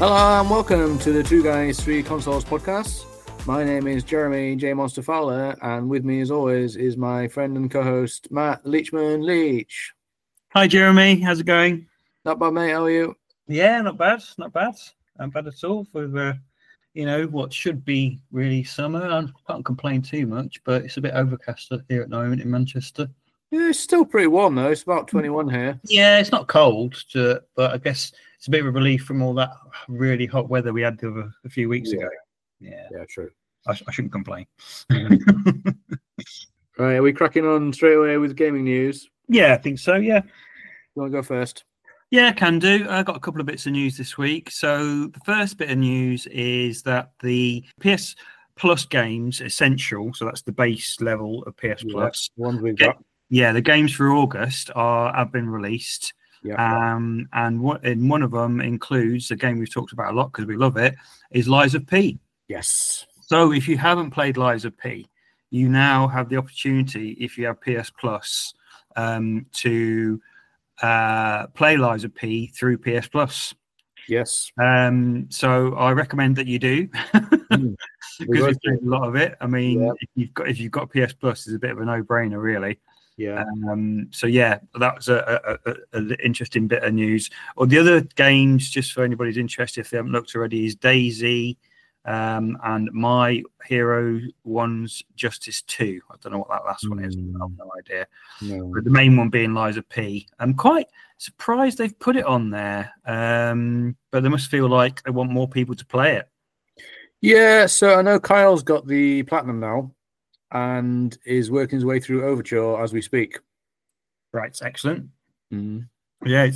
Hello and welcome to the Two Guys, Three Consoles podcast. My name is Jeremy J. Monster Fowler, and with me as always is my friend and co-host Matt Leachman Leach. Hi Jeremy, how's it going? Not bad, mate. How are you? Yeah, not bad. Not bad at all for what should be really summer. I can't complain too much, but it's a bit overcast here at the moment in Manchester. Yeah, it's still pretty warm though. It's about 21 here. Yeah, it's not cold, but I guess it's a bit of a relief from all that really hot weather we had a few weeks ago. Yeah, true. I shouldn't complain. Right, are we cracking on straight away with gaming news? Yeah, I think so. Yeah. You want to go first? Yeah, can do. I got a couple of bits of news this week. So the first bit of news is that the PS Plus games, Essential, so that's the base level of PS Plus. Ones we've got. Yeah, the games for August have been released. Yeah. And one of them includes a game we've talked about a lot because we love it, is Lies of P. Yes. So if you haven't played Lies of P, you now have the opportunity, if you have PS Plus, to play Lies of P through PS Plus. Yes. So I recommend that you do because we've played a lot of it. I mean, if you've got PS Plus, it's a bit of a no-brainer, really. Yeah. So yeah, that was an interesting bit of news. Or the other games, just for anybody's interested, if they haven't looked already, is DayZ and My Hero 1's Justice 2. I don't know what that last one is. I have no idea. No. But the main one being Lies of P. I'm quite surprised they've put it on there. But they must feel like they want more people to play it. Yeah, so I know Kyle's got the Platinum now and is working his way through Overture as we speak. Right, excellent. Mm. Yeah,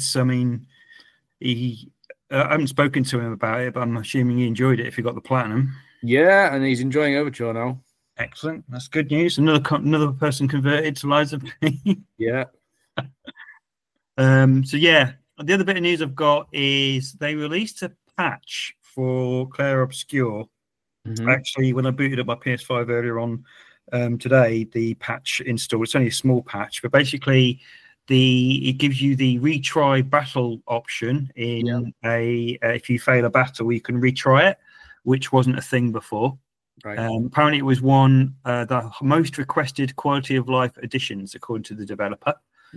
I haven't spoken to him about it, but I'm assuming he enjoyed it if he got the Platinum. Yeah, and he's enjoying Overture now. Excellent. That's good news. Another person converted to Lies of P. Yeah. So yeah, the other bit of news I've got is they released a patch for Clair Obscur. Mm-hmm. Actually, when I booted up my PS5 earlier on today, the patch installed. It's only a small patch, but basically it gives you the retry battle option in if you fail a battle, you can retry it, which wasn't a thing before. Right. Apparently, it was one the most requested quality of life additions, according to the developer.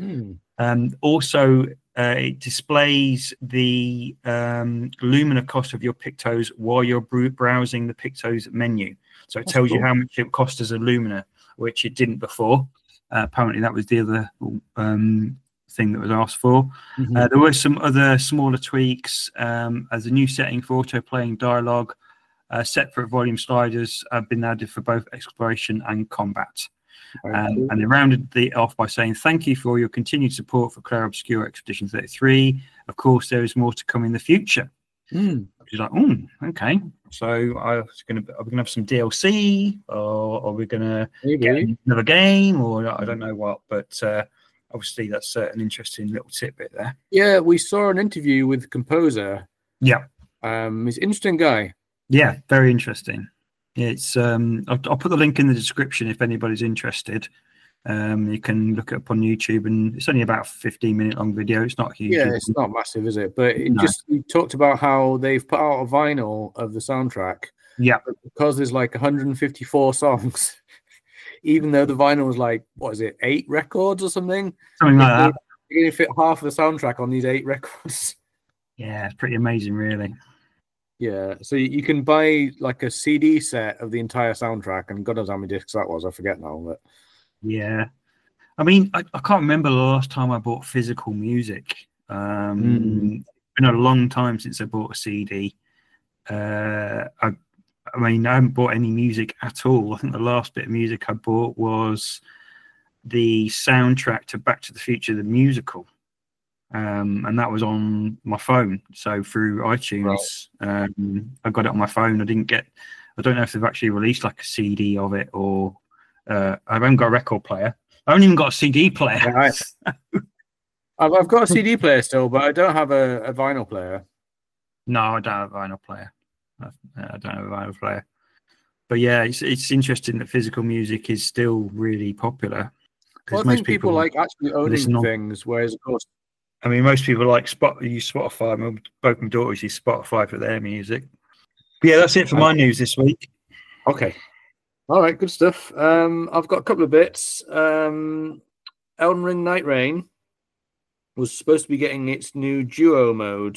Also, it displays the Lumina cost of your Pictos while you're browsing the Pictos menu. So it tells you how much it cost as a Lumina, which it didn't before. Apparently, that was the other thing that was asked for. Mm-hmm. There were some other smaller tweaks as a new setting for auto-playing dialogue. Separate volume sliders have been added for both exploration and combat. And they rounded it off by saying, "Thank you for your continued support for Clair Obscur Expedition 33. Of course, there is more to come in the future." Which is like, okay. So are we going to have some DLC, or are we going to get another game, or I don't know what, but obviously that's an interesting little tidbit there. Yeah, we saw an interview with Composer. Yeah. He's an interesting guy. Yeah, very interesting. It's I'll put the link in the description if anybody's interested. You can look it up on YouTube, and it's only about a 15-minute long video. It's not huge. Yeah, it's not massive, is it? But we talked about how they've put out a vinyl of the soundtrack. Yeah. Because there's like 154 songs, even though the vinyl is like, 8 records or something? Something like that. You're going to fit half of the soundtrack on these 8 records. Yeah, it's pretty amazing, really. Yeah, so you can buy like a CD set of the entire soundtrack, and God knows how many discs that was. I forget now. But yeah, I mean, I can't remember the last time I bought physical music. It's been a long time since I bought a CD. I mean, I haven't bought any music at all. I think the last bit of music I bought was the soundtrack to Back to the Future, the musical. And that was on my phone, so through iTunes. Right. I got it on my phone. I don't know if they've actually released like a CD of it, or I haven't got a record player. I haven't even got a CD player. Right. I've got a CD player still, but I don't have a vinyl player. No, I don't have a vinyl player. I don't have a vinyl player. But yeah, it's interesting that physical music is still really popular. Well, I think people like actually owning things, whereas of course I mean, most people use Spotify. Both my daughters use Spotify for their music. But yeah, that's it for my news this week. Okay. All right, good stuff. I've got a couple of bits. Elden Ring Night Rain was supposed to be getting its new duo mode.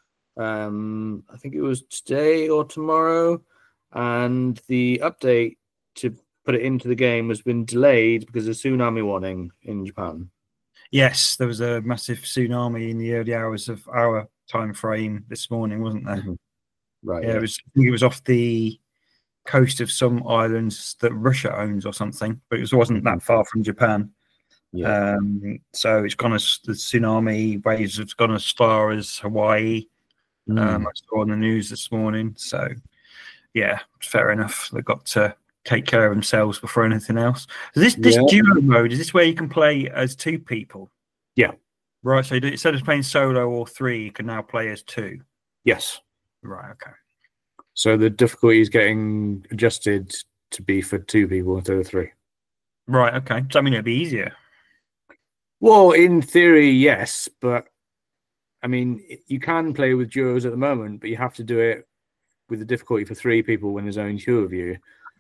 I think it was today or tomorrow, and the update to put it into the game has been delayed because of tsunami warning in Japan. Yes, there was a massive tsunami in the early hours of our time frame this morning, wasn't there? Mm-hmm. Right. Yeah, it was off the coast of some islands that Russia owns or something, but it wasn't that far from Japan. Yeah. So it's gone as the tsunami waves have gone as far as Hawaii. I saw on the news this morning. So yeah, fair enough. They've got to take care of themselves before anything else. So this duo mode, is this where you can play as two people? Yeah. Right. So instead of playing solo or three, you can now play as two. Yes. Right. Okay. So the difficulty is getting adjusted to be for two people instead of three. Right. Okay. So I mean, it'd be easier. Well, in theory, yes, but I mean, you can play with duos at the moment, but you have to do it with the difficulty for three people when there's only two of you.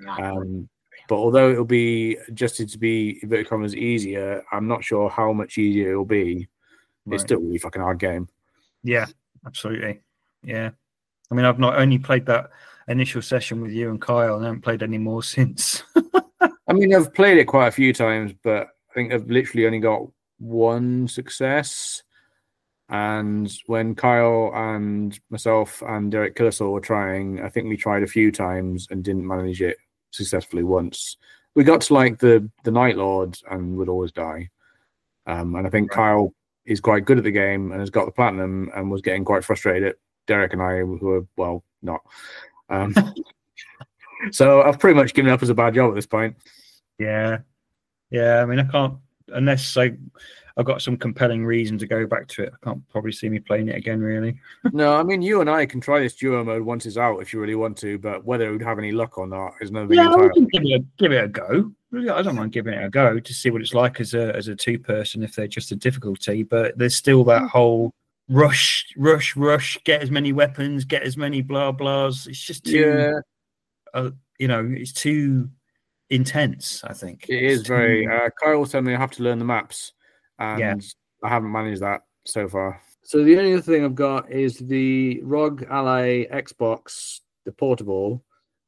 But although it'll be adjusted to be inverted commas easier, I'm not sure how much easier it'll be. Right. It's still a really fucking hard game. Yeah, absolutely. Yeah. I mean, I've not only played that initial session with you and Kyle, and I haven't played any more since. I mean, I've played it quite a few times, but I think I've literally only got one success. And when Kyle and myself and Derek Killisall were trying, I think we tried a few times and didn't manage it successfully once. We got to like the Night Lord and would always die. And I think Kyle is quite good at the game and has got the platinum and was getting quite frustrated at Derek and I, who were, well, not. So I've pretty much given up as a bad job at this point. Yeah. Yeah. I mean, I can't, unless I've got some compelling reason to go back to it. I can't probably see me playing it again, really. No, I mean, you and I can try this duo mode once it's out if you really want to, but whether it would have any luck or not is another thing. Yeah, I can give it a go. I don't mind giving it a go to see what it's like as a two-person if they're just a difficulty, but there's still that whole rush, get as many weapons, get as many blah blahs. It's just too, it's too intense, I think. It is very... Kyle was telling me I have to learn the maps, and I haven't managed that so far. So the only other thing I've got is the ROG Ally Xbox, the portable.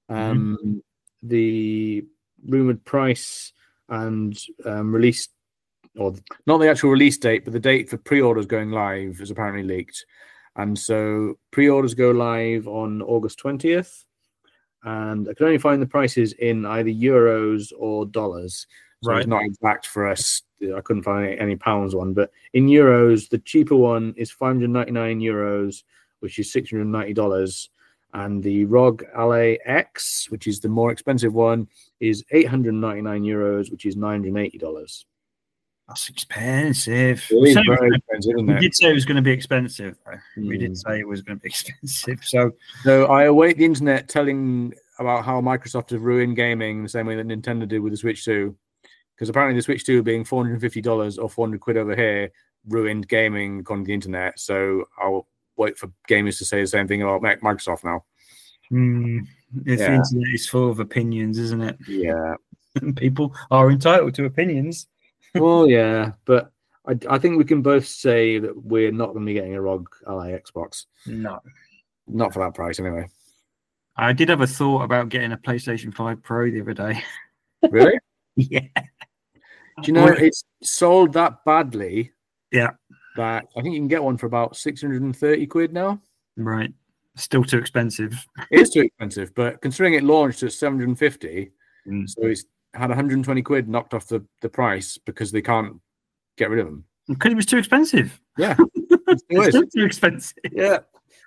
The rumored price and release, or not the actual release date, but the date for pre-orders going live is apparently leaked. And so pre-orders go live on August 20th. And I can only find the prices in either euros or dollars. So it's not exact for us. I couldn't find any pounds one, but in euros, the cheaper one is 599 euros, which is $690. And the ROG Ally X, which is the more expensive one, is 899 euros, which is $980. That's expensive. It is very expensive, isn't it? We did say it was going to be expensive. We did say it was going to be expensive. So I await the internet telling about how Microsoft has ruined gaming the same way that Nintendo did with the Switch 2. Because apparently the Switch 2 being $450 or 400 quid over here ruined gaming according to the internet. So I'll wait for gamers to say the same thing about Microsoft now. The internet is full of opinions, isn't it? Yeah. People are entitled to opinions. Well, yeah, but I think we can both say that we're not going to be getting a ROG Ally Xbox. No. Not for that price, anyway. I did have a thought about getting a PlayStation 5 Pro the other day. Really? Yeah. Do you know it's sold that badly? Yeah. That I think you can get one for about 630 quid now. Right. Still too expensive. It is too expensive, but considering it launched at 750, so it's had 120 quid knocked off the price because they can't get rid of them. Because it was too expensive. Yeah. It's still too expensive. Yeah.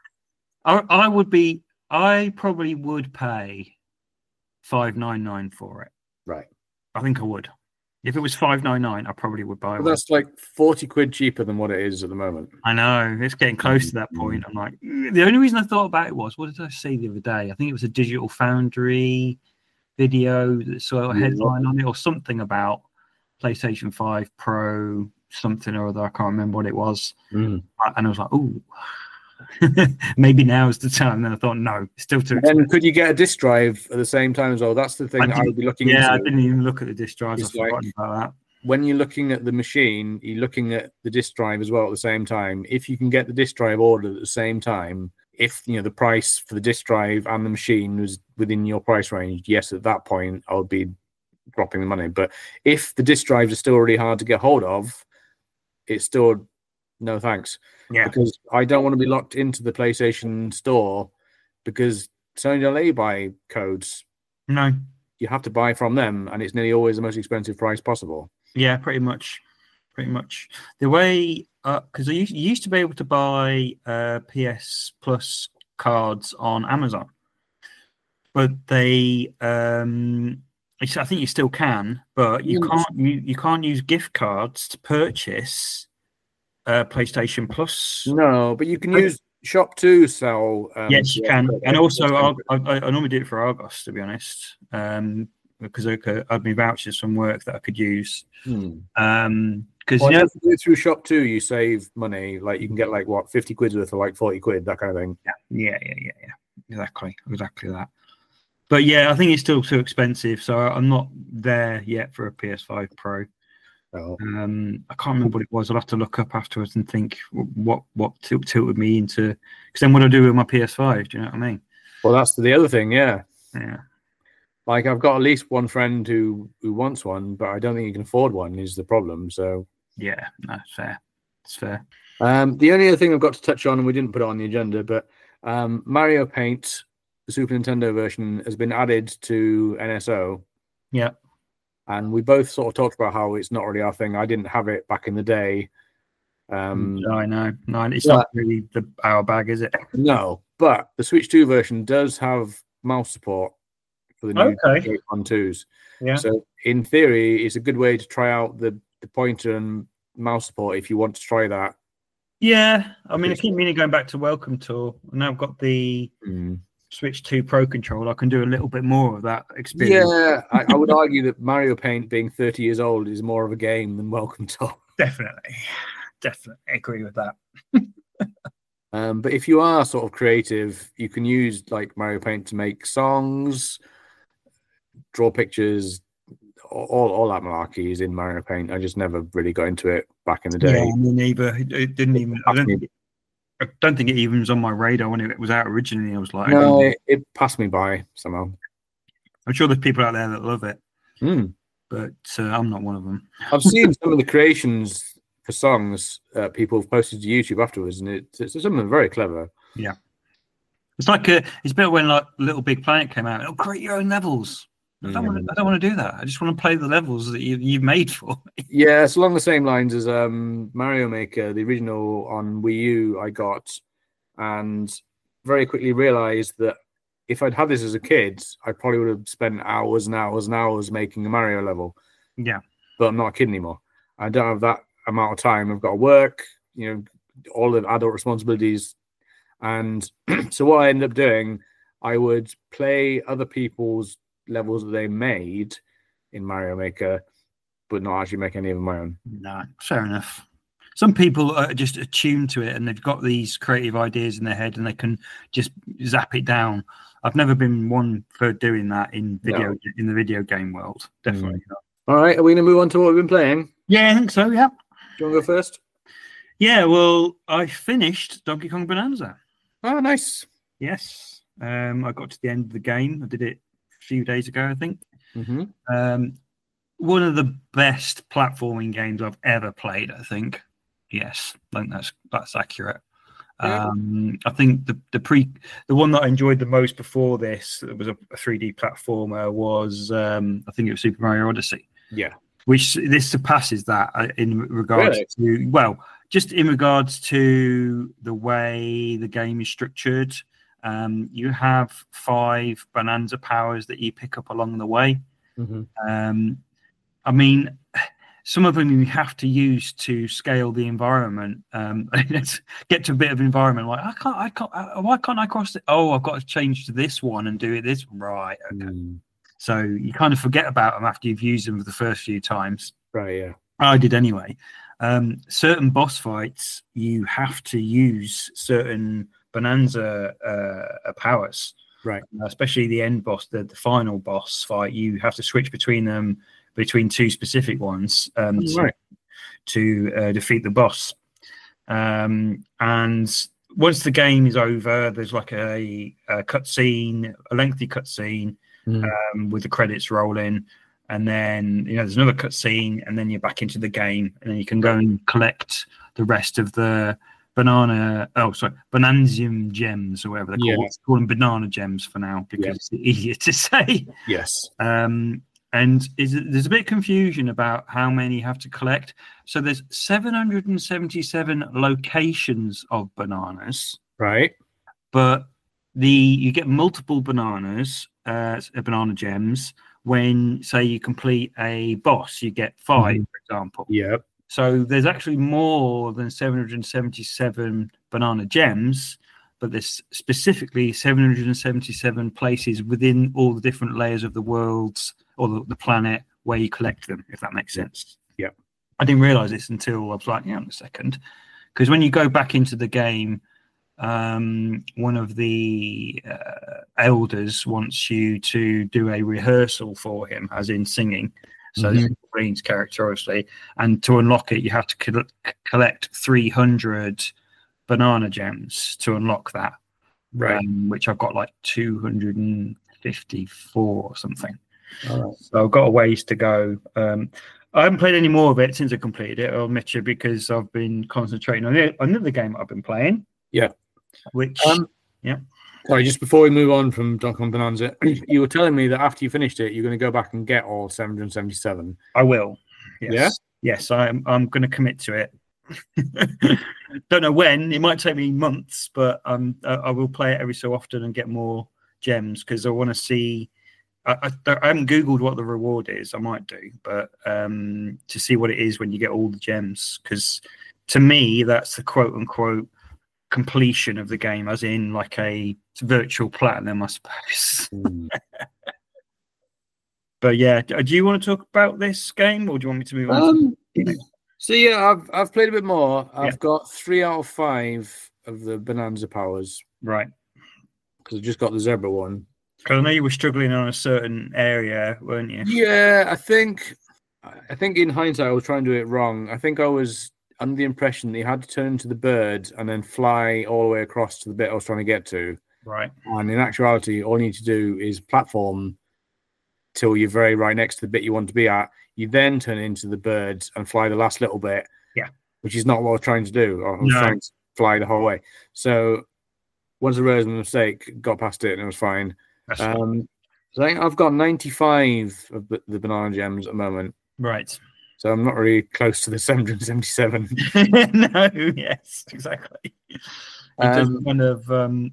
I probably would pay $599 for it. Right. I think I would. If it was $599, I probably would buy it. One. That's like 40 quid cheaper than what it is at the moment. I know. It's getting close to that point. I'm like, the only reason I thought about it was, what did I see the other day? I think it was a Digital Foundry video that saw a headline on it or something about PlayStation 5 Pro something or other. I can't remember what it was. Mm. And I was like, oh, maybe now is the time. And then I thought, no, it's still too expensive. And could you get a disk drive at the same time as well? That's the thing I would be looking into. Yeah, I didn't even look at the disk drives. I've forgotten about that. When you're looking at the machine, you're looking at the disk drive as well at the same time. If you can get the disk drive ordered at the same time, if the price for the disk drive and the machine was within your price range, yes, at that point I would be dropping the money. But if the disk drives are still really hard to get hold of, it's still no thanks. Yeah, because I don't want to be locked into the PlayStation Store because Sony don't let you buy codes. No, you have to buy from them, and it's nearly always the most expensive price possible. Yeah, pretty much. The way, because you used to be able to buy PS Plus cards on Amazon, but they, I think you still can, but you can't use gift cards to purchase PlayStation Plus. No, but you can use Shop to sell. Yes, you can, and also I normally do it for Argos, to be honest. Because I'd be vouchers from work that I could use. Because if you do it through Shop 2, you save money. Like you can get 50 quid worth for 40 quid, that kind of thing. Yeah. Exactly that. But yeah, I think it's still too expensive, so I'm not there yet for a PS5 Pro. Oh. I can't remember what it was. I'll have to look up afterwards and think what tilted me into. Because then what do I do with my PS5? Do you know what I mean? Well, that's the other thing. Yeah. Like I've got at least one friend who wants one, but I don't think he can afford one. Is the problem? So yeah, that's fair. It's fair. The only other thing I've got to touch on, and we didn't put it on the agenda, but Mario Paint, the Super Nintendo version, has been added to NSO. Yeah, and we both sort of talked about how it's not really our thing. I didn't have it back in the day. I know. No, it's not really our bag, is it? No, but the Switch 2 version does have mouse support for the new Joy-Con 2s. Yeah. So in theory, it's a good way to try out the pointer and mouse support if you want to try that. Yeah, I mean, I keep meaning going back to Welcome Tour. Now I've got the Switch 2 Pro controller. I can do a little bit more of that experience. Yeah, I would argue that Mario Paint being 30 years old is more of a game than Welcome Tour. Definitely agree with that. But if you are sort of creative, you can use Mario Paint to make songs, draw pictures, all that malarkey is in Mario Paint. I just never really got into it back in the day. Yeah, me neither. It didn't even. I don't think it even was on my radar when it was out originally. I was like, no, it passed me by somehow. I'm sure there's people out there that love it, but I'm not one of them. I've seen some of the creations for songs people have posted to YouTube afterwards, and some of them are very clever. Yeah, it's it's a bit when Little Big Planet came out. Oh, create your own levels. I don't want to do that. I just want to play the levels that you've made for me. Yeah, it's along the same lines as Mario Maker, the original on Wii U I got, and very quickly realized that if I'd had this as a kid, I probably would have spent hours and hours and hours making a Mario level. Yeah. But I'm not a kid anymore. I don't have that amount of time. I've got to work, all the adult responsibilities. And so what I ended up doing, I would play other people's levels that they made in Mario Maker, but not actually make any of my own. No, fair enough. Some people are just attuned to it and they've got these creative ideas in their head and they can just zap it down. I've never been one for doing that in the video game world. Definitely not. All right, are we going to move on to what we've been playing? Yeah, I think so, yeah. Do you want to go first? Yeah, well, I finished Donkey Kong Bonanza. Oh, nice. Yes. I got to the end of the game. I did it a few days ago, I think. One of the best platforming games I've ever played, I think. Yes, I think that's accurate. Yeah. I think the one that I enjoyed the most before this, it was a 3D platformer, was I think it was Super Mario Odyssey. Yeah. Which this surpasses that in regards to just in regards to the way the game is structured. You have 5 Bonanza powers that you pick up along the way. I mean, some of them you have to use to scale the environment. Let's get to a bit of environment. Like I can't. Why can't I cross it? Oh, I've got to change to this one and do it this one. Right. Okay. So you kind of forget about them after you've used them for the first few times. Right. Yeah. I did anyway. certain boss fights, you have to use certain Bonanza powers. Right. Especially the end boss, the final boss fight, you have to switch between them, between two specific ones to defeat the boss. And once the game is over, there's like a cutscene, a lengthy cutscene with the credits rolling. And then, there's another cutscene, and then you're back into the game, and then you can go and collect the rest of the Bonanzium gems, or whatever they're called. Let's call them banana gems for now, because it's easier to say. Yes. And there's a bit of confusion about how many you have to collect. So there's 777 locations of bananas. Right. But you get multiple bananas, banana gems, when, say, you complete a boss. You get 5, for example. Yep. So there's actually more than 777 banana gems, but there's specifically 777 places within all the different layers of the worlds or the planet where you collect them, if that makes sense. Yeah. I didn't realize this until I was like, in a second. Because when you go back into the game, one of the elders wants you to do a rehearsal for him, as in singing. So this is Green's character, obviously, and to unlock it, you have to collect 300 banana gems to unlock that. Right. Which I've got like 254 or something. Right. So I've got a ways to go. I haven't played any more of it since I completed it, I'll admit you, because I've been concentrating on another game I've been playing. Yeah. Which, Sorry, just before we move on from Donkey Kong Bonanza, you were telling me that after you finished it, you're going to go back and get all 777. I will. Yes. Yeah? Yes, I'm going to commit to it. Don't know when. It might take me months, but I will play it every so often and get more gems, because I want to see. I haven't Googled what the reward is. I might do, but to see what it is when you get all the gems, because to me, that's the quote unquote completion of the game, as in like a virtual platinum, I suppose. But yeah, do you want to talk about this game, or do you want me to move on? So yeah, I've played a bit more. I've got 3 out of 5 of the Bonanza powers, right? Because I just got the zebra one. Because I know you were struggling on a certain area, weren't you? Yeah, I think in hindsight I was trying to do it wrong. I think I was under the impression that you had to turn into the bird and then fly all the way across to the bit I was trying to get to. Right. And in actuality, all you need to do is platform till you're very right next to the bit you want to be at. You then turn into the birds and fly the last little bit. Yeah. Which is not what I was trying to do. I was trying to fly the whole way. So once I realized my mistake, got past it and it was fine. So I think I've got 95 of the banana gems at the moment. Right. So I'm not really close to the 777. No, yes, exactly. Kind of.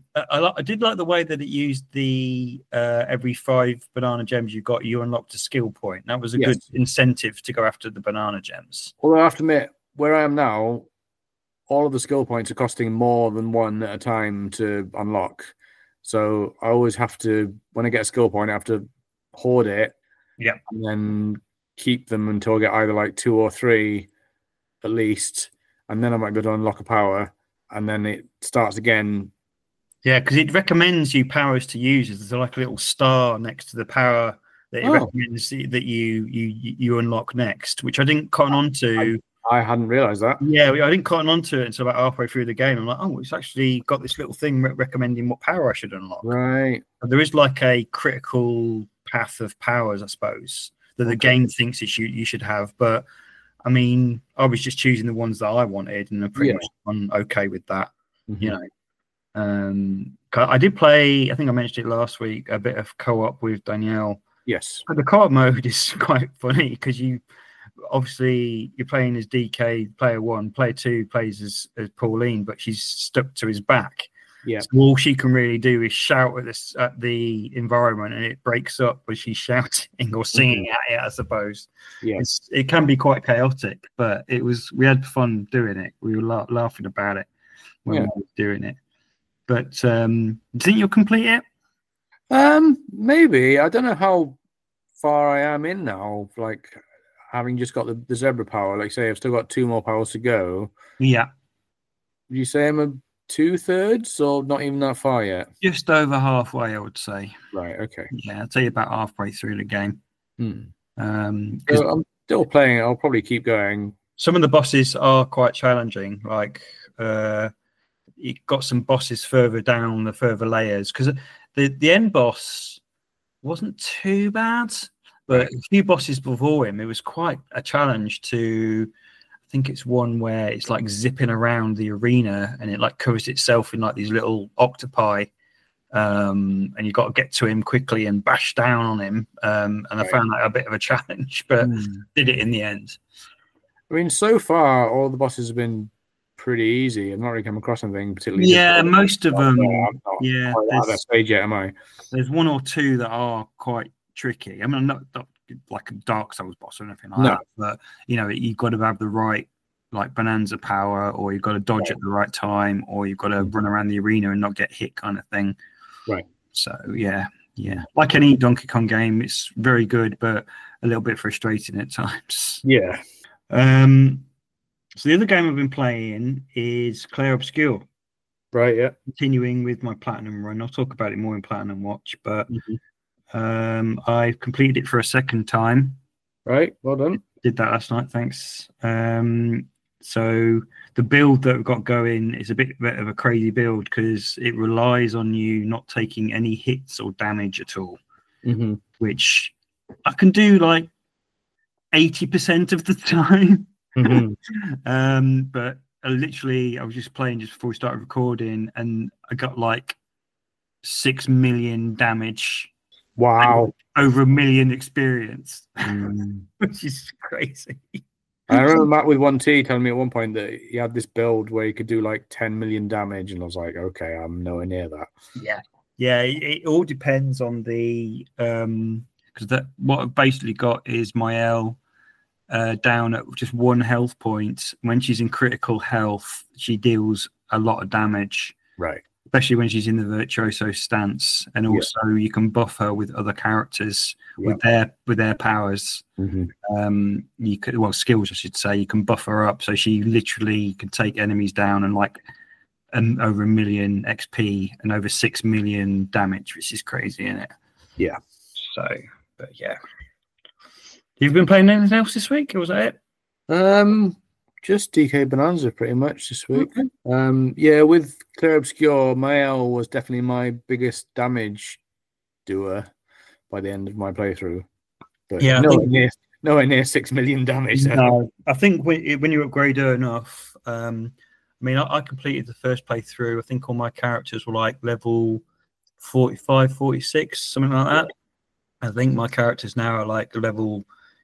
I did like the way that it used the every 5 banana gems you got, you unlocked a skill point. That was a good incentive to go after the banana gems. Although I have to admit, where I am now, all of the skill points are costing more than 1 at a time to unlock. So I always have to, when I get a skill point, I have to hoard it. Yeah. And then keep them until I get either like 2 or 3 at least. And then I might go to unlock a power. And then it starts again. Yeah, because it recommends you powers to use. There's like a little star next to the power that it recommends that you unlock next, which I didn't cotton on to. I hadn't realised that. Yeah, I didn't cotton on to it until about halfway through the game. I'm like, oh, it's actually got this little thing recommending what power I should unlock. Right. And there is like a critical path of powers, I suppose, that the game thinks you should have. But I mean, I was just choosing the ones that I wanted, and I'm pretty much okay with that. You know, I did play. I think I mentioned it last week. A bit of co-op with Danielle. Yes, and the co-op mode is quite funny because you're playing as DK, player 1, player 2 plays as Pauline, but she's stuck to his back. Yeah. So all she can really do is shout at the environment, and it breaks up when she's shouting or singing at it, I suppose. Yeah. It can be quite chaotic, but we had fun doing it. We were laughing about it when we were doing it. But do you think you'll complete it? Maybe. I don't know how far I am in now. Like, having just got the zebra power, like say I've still got 2 more powers to go. Yeah. Would you say I'm a 2/3 or not even that far yet? Just over halfway, I would say. Right. Okay. Yeah, I'd say about halfway through the game. So I'm still playing it. I'll probably keep going. Some of the bosses are quite challenging. Like you got some bosses further down the further layers, because the end boss wasn't too bad, but a few bosses before him, it was quite a challenge to. I think it's one where it's like zipping around the arena and it like covers itself in like these little octopi, and you've got to get to him quickly and bash down on him. And I found that a bit of a challenge, but did it in the end. I mean, so far all the bosses have been pretty easy. I've not really come across anything particularly. Yeah, most of them. Yeah, at that stage yet, am I? There's 1 or 2 that are quite tricky. I mean, I'm not like a Dark Souls boss or anything like that, but you've got to have the right like bonanza power, or you've got to dodge at the right time, or you've got to run around the arena and not get hit, kind of thing. Right. So yeah, like any Donkey Kong game, it's very good, but a little bit frustrating at times. Yeah. So the other game I've been playing is Clair Obscur. Right. Yeah. Continuing with my platinum run. I'll talk about it more in Platinum Watch, but I completed it for a second time. Right. Well done. Did that last night. Thanks. So the build that we've got going is a bit of a crazy build because it relies on you not taking any hits or damage at all, which I can do like 80% of the time. But I was just playing just before we started recording, and I got like 6 million damage. Wow. Over 1 million experience, which is crazy. I remember Matt with 1T telling me at one point that he had this build where he could do like 10 million damage, and I was like, okay, I'm nowhere near that. Yeah. It all depends on the because what I've basically got is Mael down at just 1 health point. When she's in critical health, she deals a lot of damage. Right. Especially when she's in the virtuoso stance, and also you can buff her with other characters with their powers. You could skills, I should say. You can buff her up so she literally can take enemies down and like over 1 million XP and over 6 million damage, which is crazy, isn't it? Yeah. So, but yeah. You've been playing anything else this week, or was that it? Just DK Bonanza pretty much this week. With Clair Obscur, Mael was definitely my biggest damage doer by the end of my playthrough. But nowhere near 6 million damage. No, I think when you upgrade her enough, I completed the first playthrough. I think all my characters were like level 45, 46, something like that. I think my characters now are like level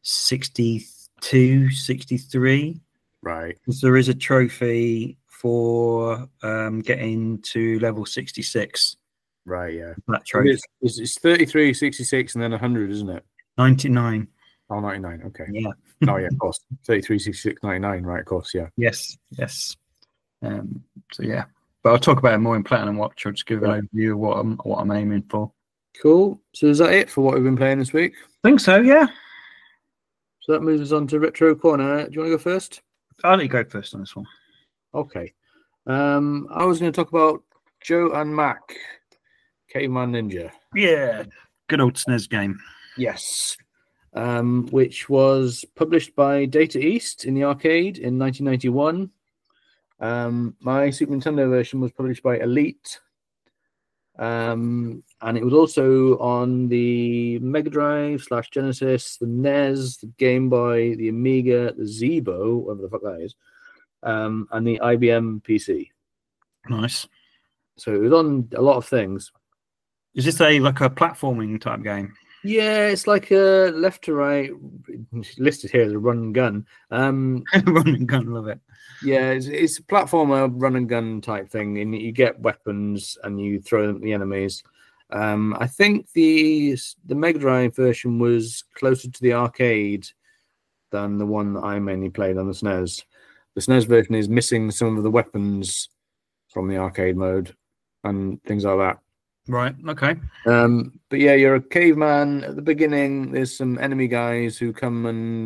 62, 63. Right. Because there is a trophy for getting to level 66. Right, yeah. That trophy. It's 33, 66, and then 100, isn't it? 99. Oh, 99, okay. Yeah. Oh, yeah, of course. 33, 66, 99, right, of course, yeah. Yes. So, yeah. But I'll talk about it more in Platinum Watch. I'll just give an overview of what I'm aiming for. Cool. So is that it for what we've been playing this week? I think so, yeah. So that moves us on to Retro Corner. Do you want to go first? I'll let you go first on this one. Okay. I was going to talk about Joe and Mac, Caveman Ninja. Yeah. Good old SNES game. Yes. Which was published by Data East in the arcade in 1991. My Super Nintendo version was published by Elite. And it was also on the Mega Drive / Genesis, the NES, the Game Boy, the Amiga, the Zeebo, whatever the fuck that is, and the IBM PC. Nice. So it was on a lot of things. Is this like a platforming type game? Yeah, it's like a left to right. Listed here as a run and gun. Run and gun, love it. Yeah, it's a platformer run and gun type thing, and you get weapons and you throw them at the enemies. I think the Mega Drive version was closer to the arcade than the one that I mainly played on the SNES. The SNES version is missing some of the weapons from the arcade mode and things like that. Right, okay. But yeah, you're a caveman. At the beginning, there's some enemy guys who come and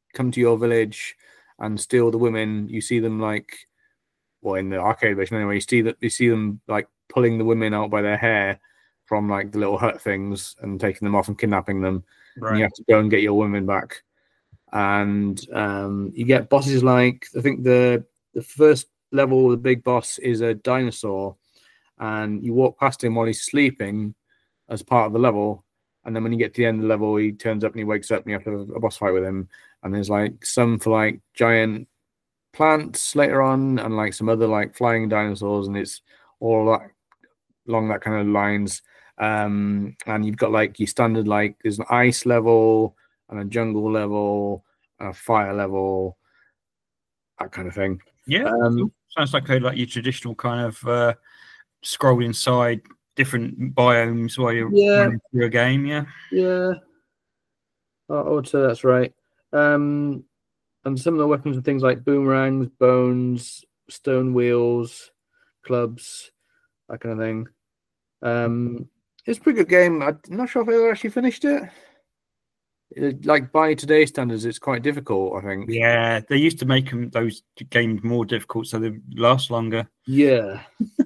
come to your village and steal the women. You see them like, well, in the arcade version anyway, you see them like pulling the women out by their hair from like the little hut things and taking them off and kidnapping them. Right. And you have to go and get your women back. And you get bosses like, I think the first level, the big boss is a dinosaur, and you walk past him while he's sleeping as part of the level. And then when you get to the end of the level, he turns up and he wakes up and you have to have a boss fight with him. And there's like some for like giant plants later on and like some other like flying dinosaurs, and it's all that along that kind of lines. And you've got like your standard, like there's an ice level and a jungle level and a fire level, that kind of thing. Yeah, sounds like your traditional kind of scroll inside different biomes while you're running through a game. Yeah, I would say that's right. And some of the weapons are things like boomerangs, bones, stone wheels, clubs, that kind of thing. It's a pretty good game. I'm not sure if I ever actually finished it. Like by today's standards, it's quite difficult, I think. Yeah, they used to make those games more difficult so they last longer. Yeah.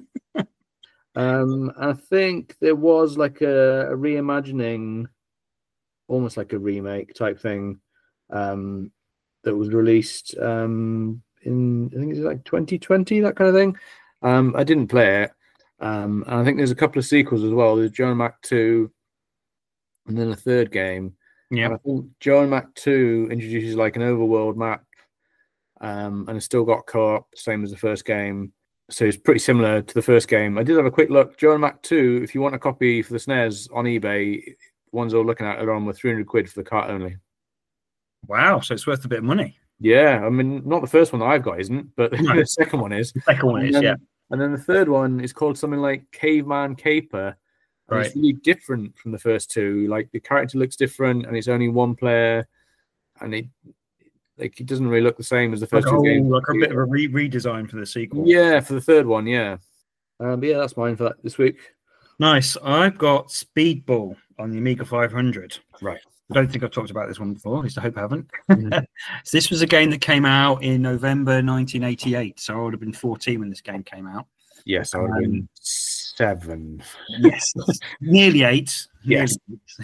I think there was like a reimagining, almost like a remake type thing, that was released in, I think it's like 2020, that kind of thing. I didn't play it. And I think there's a couple of sequels as well. There's Joan Mac 2 and then a third game. Yeah. And I think Joan Mac 2 introduces like an overworld map, and it's still got co-op, same as the first game. So it's pretty similar to the first game. I did have a quick look. Joan Mac 2, if you want a copy for the SNES on eBay, the ones I was looking at are on with 300 quid for the cart only. Wow, so it's worth a bit of money. Yeah, I mean, not the first one that I've got isn't, but No. the second one is. The second one is, yeah. And then the third one is called something like Caveman Caper. Right. It's really different from the first two. Like the character looks different, and it's only one player, and it doesn't really look the same as the first two games. Like a bit of a redesign for the sequel. Yeah, for the third one, yeah. But yeah, that's mine for that this week. Nice. I've got Speedball on the Amiga 500. Right. I don't think I've talked about this one before. At least I hope I haven't. So this was a game that came out in November 1988. So I would have been 14 when this game came out. Yes, I would have been 7. Yes, nearly 8. Yes.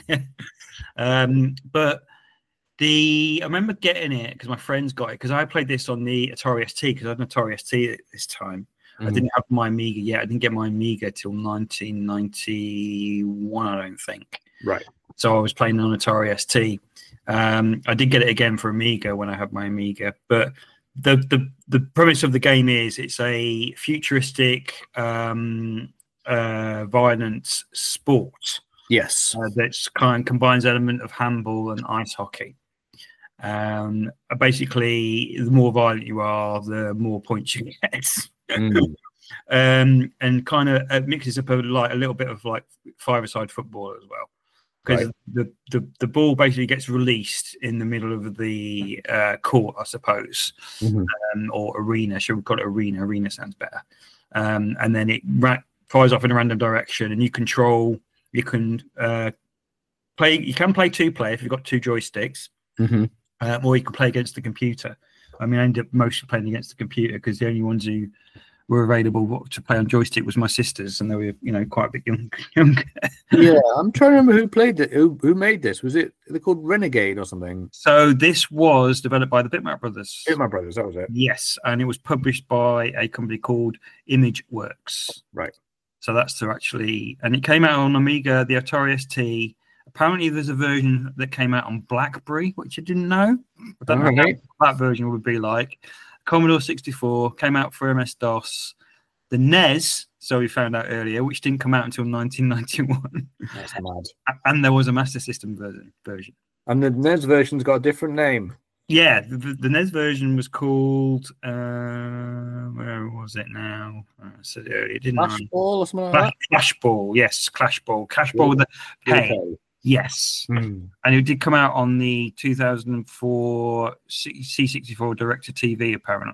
But I remember getting it because my friends got it because I played this on the Atari ST because I had an Atari ST at this time. I didn't have my Amiga yet. I didn't get my Amiga till 1991, I don't think. Right. So I was playing on Atari ST. I did get it again for Amiga when I had my Amiga. But the premise of the game is it's a futuristic violence sport. Yes. That kind of combines element of handball and ice hockey. Basically, the more violent you are, the more points you get. And kind of mixes up a little bit of like five-a-side football as well, because the ball basically gets released in the middle of the court, I suppose, or arena. Should we call it arena? Arena sounds better. And then it fires off in a random direction, and you control. You can play. You can play 2-player if you've got 2 joysticks, or you can play against the computer. I mean, I ended up mostly playing against the computer because the only ones who were available to play on joystick was my sisters, and they were, quite a bit younger. Yeah, I'm trying to remember who played it. Who made this? Was it they're called Renegade or something? So this was developed by the Bitmap Brothers. Bitmap Brothers, that was it. Yes, and it was published by a company called ImageWorks. Right. So that's to actually, and it came out on Amiga, the Atari ST. Apparently, there's a version that came out on BlackBerry, which I didn't know. I don't know what that version would be like. Commodore 64 came out for MS-DOS. The NES, so we found out earlier, which didn't come out until 1991. That's mad. And there was a Master System version. And the NES version's got a different name. Yeah, the NES version was called, where was it now? I said it earlier, didn't Clash Ball or something like that? Clash Ball, yes, Clash Ball. Clash Ball with a K. Yes. And it did come out on the 2004 C64 direct-to-TV, apparently.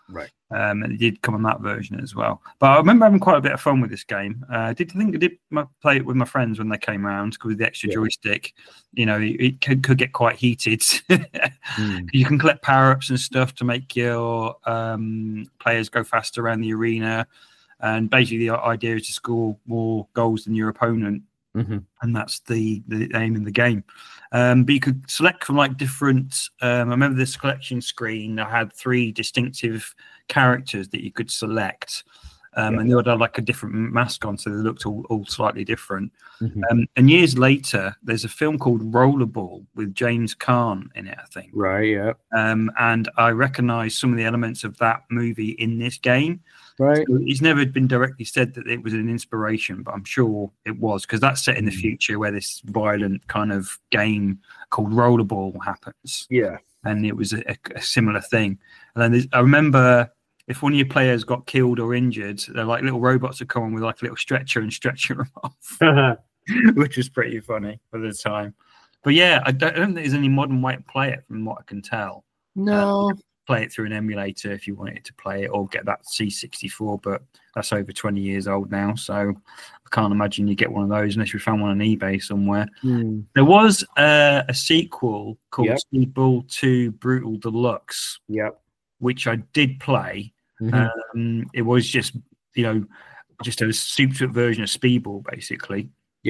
Right. And it did come on that version as well. But I remember having quite a bit of fun with this game. I did play it with my friends when they came around with the extra joystick. You know, it could get quite heated. You can collect power-ups and stuff to make your players go faster around the arena. And basically the idea is to score more goals than your opponent. And that's the aim in the game. But you could select from like different. I remember this collection screen that had 3 distinctive characters that you could select, and they all had like a different mask on, so they looked all slightly different. And years later, there's a film called Rollerball with James Caan in it, I think. Right. Yeah. And I recognise some of the elements of that movie in this game. Right. So it's never been directly said that it was an inspiration, but I'm sure it was, because that's set in the future where this violent kind of game called Rollerball happens. Yeah. And it was a similar thing. And then I remember if one of your players got killed or injured, they're like little robots that come on with like a little stretcher and stretch them off, which was pretty funny for the time. But yeah, I don't think there's any modern way to play it from what I can tell. No. Play it through an emulator if you wanted to play it, or get that C64, but that's over 20 years old now, so I can't imagine you get one of those unless you found one on eBay somewhere. There was a sequel called Speedball 2 Brutal Deluxe, which I did play. It was just just a super version of Speedball, basically.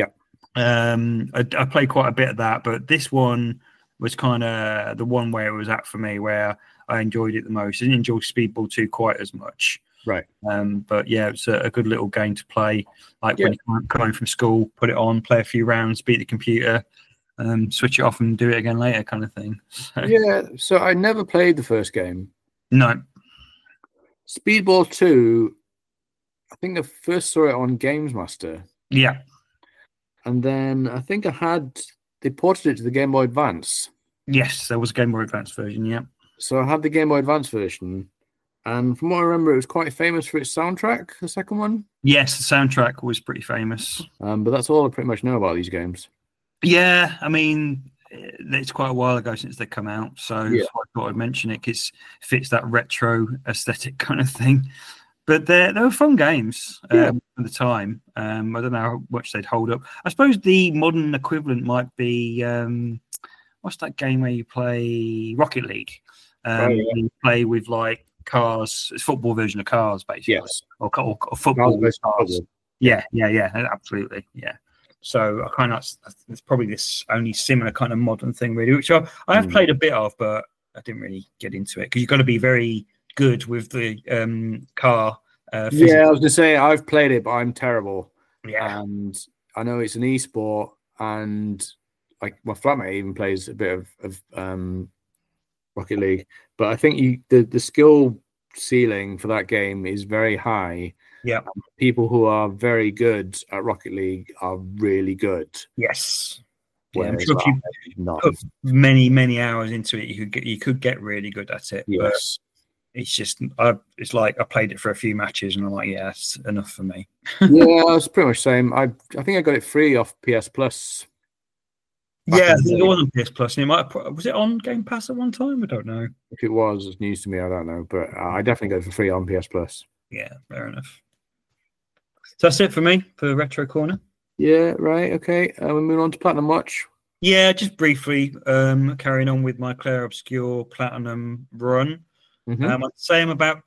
I played quite a bit of that, but this one was kind of the one where it was at for me, where I enjoyed it the most. I didn't enjoy Speedball 2 quite as much. Right. But yeah, it's a good little game to play. Like when you come home from school, put it on, play a few rounds, beat the computer, switch it off and do it again later, kind of thing. So. Yeah. So I never played the first game. No. Speedball 2, I think I first saw it on Games Master. Yeah. And then I think they ported it to the Game Boy Advance. Yes, there was a Game Boy Advance version, yeah. So I had the Game Boy Advance version, and from what I remember, it was quite famous for its soundtrack, the second one. Yes, the soundtrack was pretty famous. But that's all I pretty much know about these games. Yeah, I mean, it's quite a while ago since they come out, so I thought I'd mention it because it fits that retro aesthetic kind of thing. But they were fun games at the time. I don't know how much they'd hold up. I suppose the modern equivalent might be, what's that game where you play Rocket League? You play with like cars, it's football version of cars, basically. Yes. Or football with cars. Yeah, absolutely. Yeah. So I kind of, it's probably this only similar kind of modern thing, really, which I have played a bit of, but I didn't really get into it because you've got to be very good with the car. I was going to say I've played it, but I'm terrible. Yeah. And I know it's an e-sport, and like my flatmate even plays a bit of Rocket League, but I think the skill ceiling for that game is very high. Yeah, people who are very good at Rocket League are really good. Yes, I'm sure if you put many hours into it, you could get really good at it. Yes, but it's just it's like I played it for a few matches and I'm like, yeah, that's enough for me. Yeah, it's pretty much the same. I think I got it free off PS Plus. Yeah, I think it was on PS Plus. And was it on Game Pass at one time? I don't know. If it was, it's news to me. I don't know, but I definitely got it for free on PS Plus. Yeah, fair enough. So that's it for me for Retro Corner. Yeah, right. Okay, we're moving on to Platinum Watch. Yeah, just briefly, carrying on with my Clair Obscur Platinum run. I'd say I'm about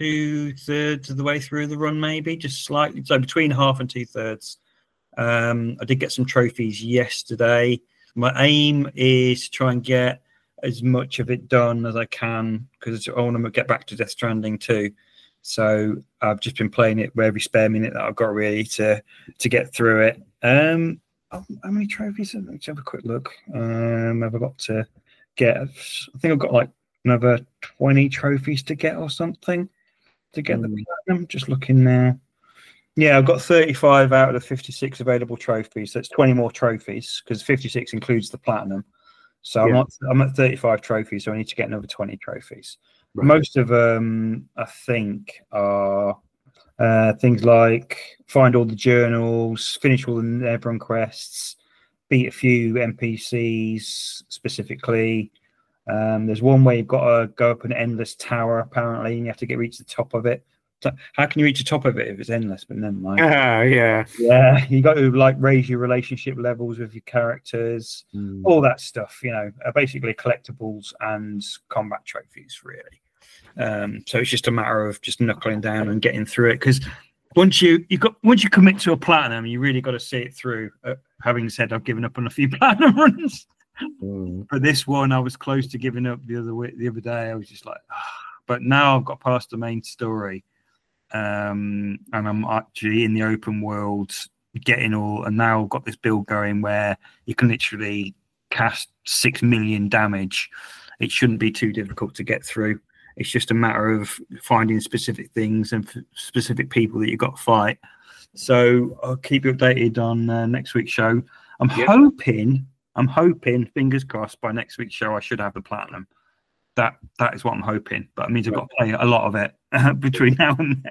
2/3 of the way through the run, maybe just slightly. So between half and 2/3. I did get some trophies yesterday. My aim is to try and get as much of it done as I can because I want to get back to Death Stranding too. So I've just been playing it every spare minute that I've got really to get through it. How many trophies? Let's have a quick look. Have I got to get? I think I've got like another 20 trophies to get or something to get the platinum. Just looking now. Yeah, I've got 35 out of the 56 available trophies. So it's 20 more trophies because 56 includes the platinum. So I'm at 35 trophies, so I need to get another 20 trophies. Right. Most of them, I think, are things like find all the journals, finish all the Nebron quests, beat a few NPCs specifically, There's one where you've got to go up an endless tower, apparently, and you have to reach the top of it. So how can you reach the top of it if it's endless? But never mind. Yeah. Yeah, you got to like raise your relationship levels with your characters, all that stuff. Basically collectibles and combat trophies, really. So it's just a matter of just knuckling down and getting through it. Because once you commit to a platinum, you really got to see it through. Having said, I've given up on a few platinum runs. But this one, I was close to giving up the other day. I was just like, but now I've got past the main story, and I'm actually in the open world, and now I've got this build going where you can literally cast 6 million damage. It shouldn't be too difficult to get through. It's just a matter of finding specific things and specific people that you've got to fight. So I'll keep you updated on next week's show. I'm hoping, fingers crossed, by next week's show I should have the platinum. That is what I'm hoping. But it means I've got to play a lot of it between now and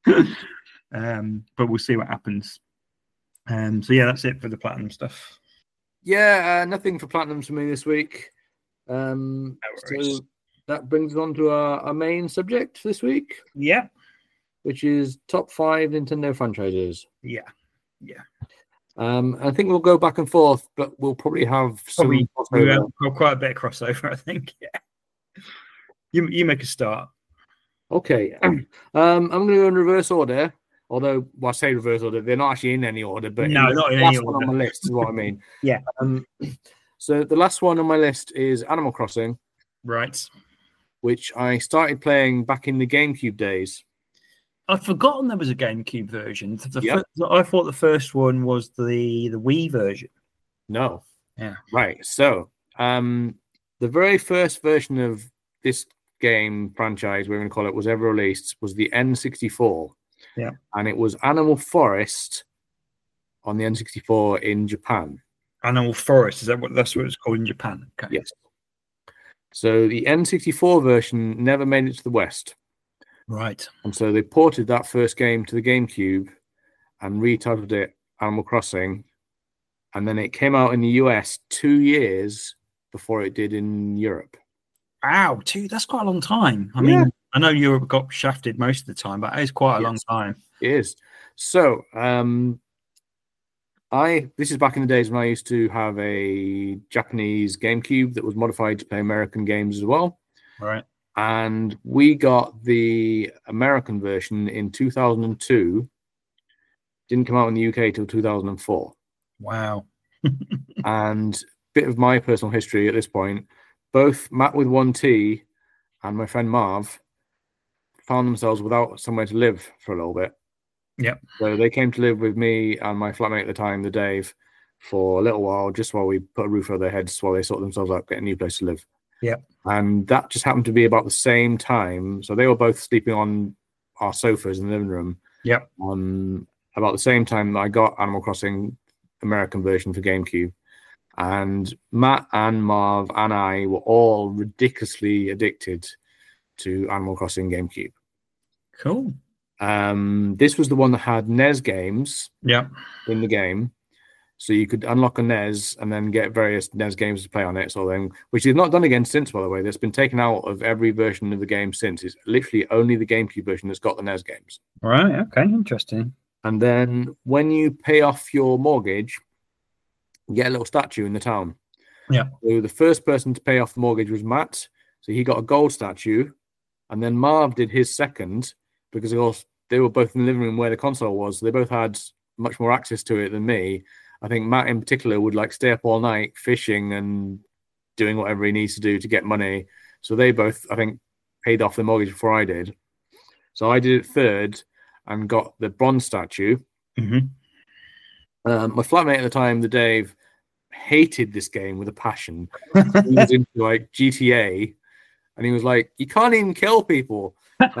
then. But we'll see what happens. So yeah, that's it for the platinum stuff. Yeah, nothing for platinums for me this week. So that brings us on to our main subject this week. Yeah. Which is top 5 Nintendo franchises. Yeah. I think we'll go back and forth, but we'll probably have some quite a bit of crossover, I think. Yeah. You make a start. Okay. I'm going to go in reverse order. Although, I say reverse order, they're not actually in any order. But no, not in any order. Last one on my list is what I mean. Yeah. So the last one on my list is Animal Crossing. Right. Which I started playing back in the GameCube days. I'd forgotten there was a GameCube version. I thought the first one was the Wii version. No. Yeah. Right. So, the very first version of this game franchise, we're going to call it, was ever released was the N64. Yeah. And it was Animal Forest on the N64 in Japan. Animal Forest, that's what it's called in Japan? Okay. Yes. So the N64 version never made it to the West. Right. And so they ported that first game to the GameCube and retitled it Animal Crossing. And then it came out in the US 2 years before it did in Europe. Wow, that's quite a long time. I mean, I know Europe got shafted most of the time, but it is quite a long time. It is. So, this is back in the days when I used to have a Japanese GameCube that was modified to play American games as well. Right. And we got the American version in 2002. Didn't come out in the UK till 2004. Wow. And a bit of my personal history at this point, both Matt with 1T and my friend Marv found themselves without somewhere to live for a little bit. Yep. So they came to live with me and my flatmate at the time, the Dave, for a little while, just while we put a roof over their heads while they sort themselves out, get a new place to live. Yep. And that just happened to be about the same time. So they were both sleeping on our sofas in the living room. Yep. About the same time that I got Animal Crossing American version for GameCube. And Matt and Marv and I were all ridiculously addicted to Animal Crossing GameCube. Cool. This was the one that had NES games in the game. So you could unlock a NES and then get various NES games to play on it, which is not done again since, by the way. That's been taken out of every version of the game since. It's literally only the GameCube version that's got the NES games. All right, okay, interesting. And then when you pay off your mortgage, you get a little statue in the town. Yeah. So the first person to pay off the mortgage was Matt. So he got a gold statue. And then Marv did his second, because of course they were both in the living room where the console was. So they both had much more access to it than me. I think Matt in particular would stay up all night fishing and doing whatever he needs to do to get money. So they both, I think, paid off the mortgage before I did. So I did it third and got the bronze statue. Mm-hmm. My flatmate at the time, the Dave, hated this game with a passion. He was into GTA, and he was like, "You can't even kill people."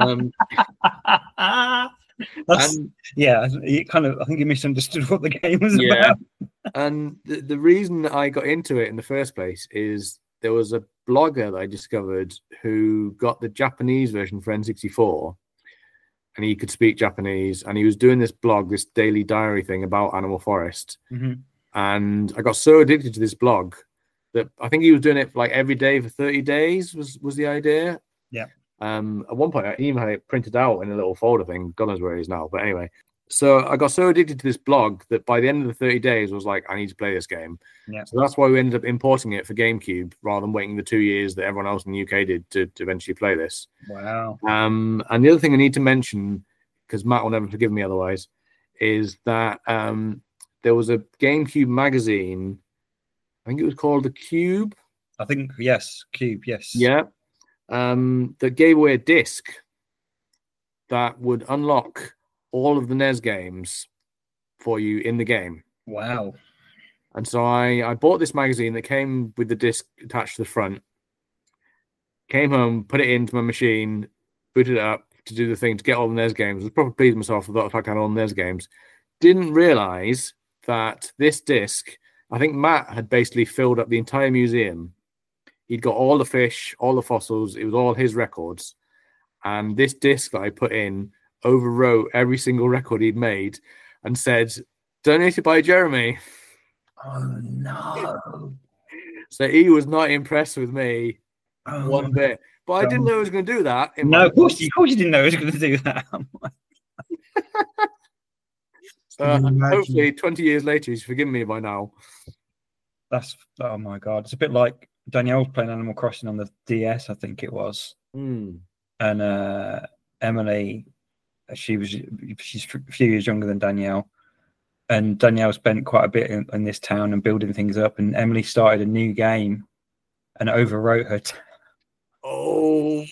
I think he misunderstood what the game was about. And the reason I got into it in the first place is there was a blogger that I discovered who got the Japanese version for N64, and he could speak Japanese, and he was doing this blog, this daily diary thing about Animal Forest. Mm-hmm. And I got so addicted to this blog that I think he was doing it like every day for 30 days was the idea. Yeah. At one point, I even had it printed out in a little folder thing. God knows where it is now. But anyway, so I got so addicted to this blog that by the end of the 30 days, I was like, I need to play this game. Yeah. So that's why we ended up importing it for GameCube rather than waiting the 2 years that everyone else in the UK did to eventually play this. Wow. And the other thing I need to mention, because Matt will never forgive me otherwise, is that there was a GameCube magazine. I think it was called The Cube. I think, yes, Cube, yes. Yeah. That gave away a disc that would unlock all of the NES games for you in the game. Wow. And so I bought this magazine that came with the disc attached to the front, came home, put it into my machine, booted it up to do the thing to get all the NES games. I was probably pleased with myself with the fact I had all the NES games. Didn't realize that this disc, I think Matt had basically filled up the entire museum. He'd got all the fish, all the fossils. It was all his records. And this disc that I put in overwrote every single record he'd made and said, donated by Jeremy. Oh, no. So he was not impressed with me one bit. But I didn't know he was going to do that. No, of course you didn't know he was going to do that. Hopefully 20 years later, he's forgiven me by now. Oh my God. It's a bit like Danielle was playing Animal Crossing on the DS, I think it was. Mm. And Emily, she's a few years younger than Danielle. And Danielle spent quite a bit in this town and building things up. And Emily started a new game and overwrote her. Oh.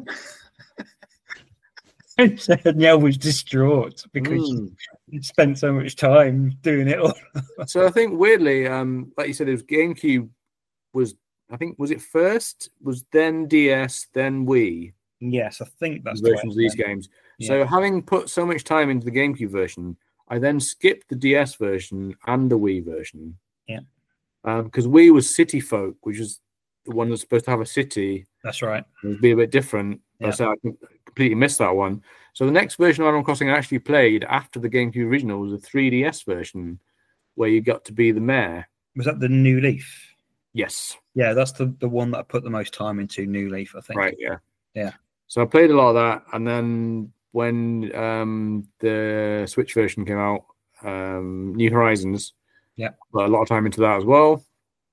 And so Danielle was distraught because she spent so much time doing it all. So I think weirdly, like you said, it was GameCube was it first, was then DS, then Wii. Yes, I think that's the versions of these games. Yeah. So having put so much time into the GameCube version, I then skipped the DS version and the Wii version. Yeah. Because Wii was City Folk, which is the one that's supposed to have a city. That's right. It would be a bit different. Yeah. So I completely missed that one. So the next version of Animal Crossing I actually played after the GameCube original was a 3DS version where you got to be the mayor. Was that the New Leaf? Yes. Yeah, that's the one that I put the most time into, New Leaf, I think. Right, yeah. Yeah. So I played a lot of that, and then when the Switch version came out, New Horizons, put a lot of time into that as well.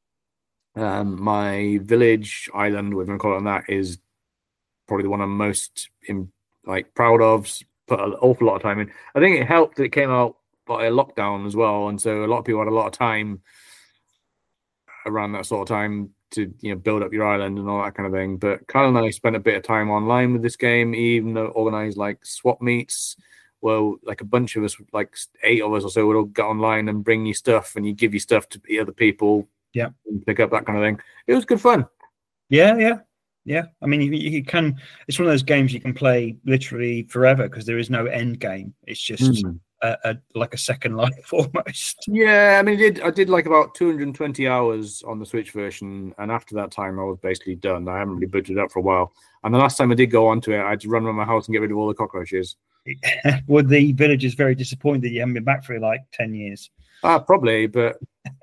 My village island, we're going to call it on that, is probably the one I'm most proud of. Put an awful lot of time in. I think it helped that it came out by a lockdown as well, and so a lot of people had a lot of time around that sort of time to build up your island and all that kind of thing. But Kyle and I spent a bit of time online with this game, even though organized like swap meets. Well, like a bunch of us, like 8 of us or so, would all get online and bring you stuff, and you give you stuff to the other people. Yeah, and pick up that kind of thing. It was good fun. Yeah. I mean, you can. It's one of those games you can play literally forever because there is no end game. It's just like a second life almost. Yeah, I mean, I did like about 220 hours on the Switch version, and after that time, I was basically done. I haven't really booted it up for a while. And the last time I did go onto it, I had to run around my house and get rid of all the cockroaches. Were the villagers very disappointed that you haven't been back for like 10 years? Probably, but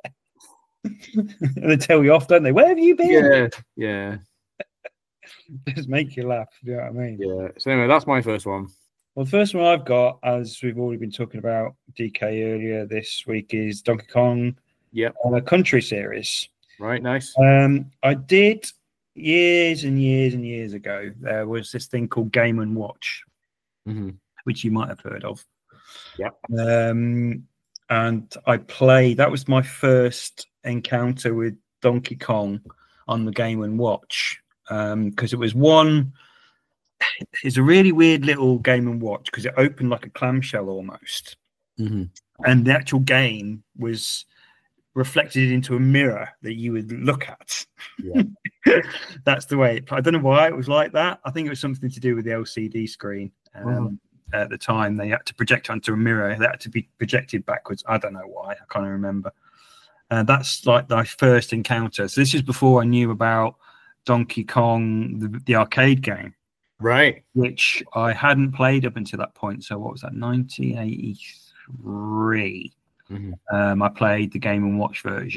they tell you off, don't they? Where have you been? Yeah. Just make you laugh. You know what I mean? Yeah. So anyway, that's my first one. Well, the first one I've got, as we've already been talking about DK earlier this week, is Donkey Kong. Yep. On a country series. Right. Nice. I did years and years and years ago. There was this thing called Game & Watch, which you might have heard of. Yep. And I played. That was my first encounter with Donkey Kong on the Game & Watch. Because it was it's a really weird little Game & Watch because it opened like a clamshell almost, and the actual game was reflected into a mirror that you would look at. Yeah. That's the way I don't know why it was like that. I think it was something to do with the LCD screen. At the time, they had to project onto a mirror that had to be projected backwards. I don't know why. I can't remember. That's like my first encounter. So this is before I knew about Donkey Kong, the arcade game, right? Which I hadn't played up until that point. So what was that? 1983. I played the Game & Watch version,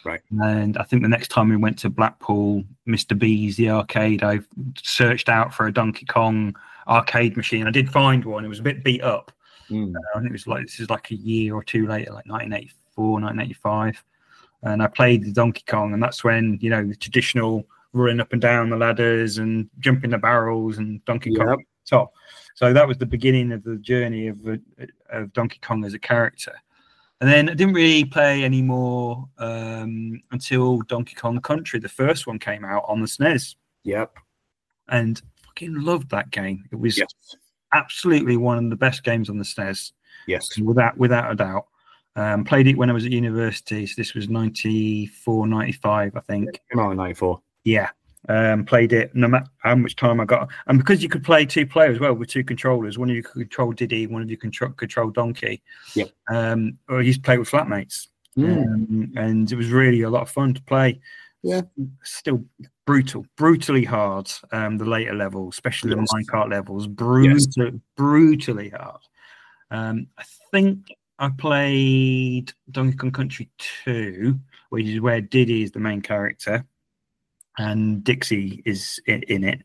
Right. And I think the next time we went to Blackpool, Mr. B's, the arcade, I searched out for a Donkey Kong arcade machine. I did find one. It was a bit beat up. I think it was like, this is like a year or two later, like 1984, 1985. And I played the Donkey Kong, and that's when, you know, the traditional running up and down the ladders and jumping the barrels and Donkey Kong at the top. So that was the beginning of the journey of Donkey Kong as a character. And then I didn't really play anymore until Donkey Kong Country. The first one came out on the SNES. Yep. And fucking loved that game. It was absolutely one of the best games on the SNES. Yes. Without a doubt. Played it when I was at university. So this was 94, 95, I think. Came out in 94. Yeah. Played it no matter how much time I got. And because you could play two players well with two controllers, one of you could control Diddy, one of you control Donkey. Yeah. Or you used to play with flatmates. And it was really a lot of fun to play. Yeah. Still brutally hard. The later levels, especially the minecart levels, brutally hard. I think I played Donkey Kong Country 2, which is where Diddy is the main character and Dixie is in it.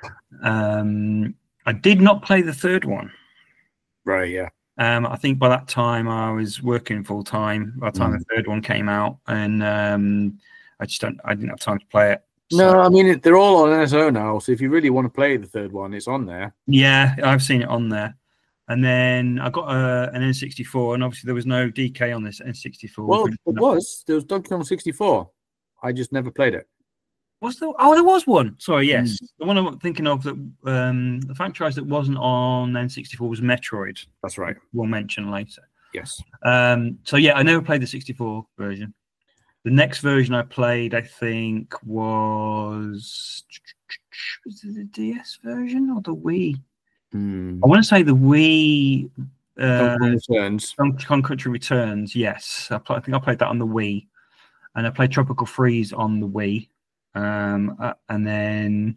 I did not play the third one. Right, yeah. I think by that time I was working full time by the time the third one came out, and I didn't have time to play it. So. No, I mean, they're all on NSO now, so if you really want to play the third one, it's on there. Yeah, I've seen it on there. And then I got an N64, and obviously there was no DK on this N64. Well, there was Donkey Kong 64. I just never played it. Was there? Oh, there was one. Sorry, yes. The one I'm thinking of, that the franchise that wasn't on N64 was Metroid. That's right. We'll mention later. Yes. So yeah, I never played the 64 version. The next version I played, I think, was it the DS version or the Wii? I want to say the Wii. Donkey Kong Country Returns. Yes, I think I played that on the Wii, and I played Tropical Freeze on the Wii. And then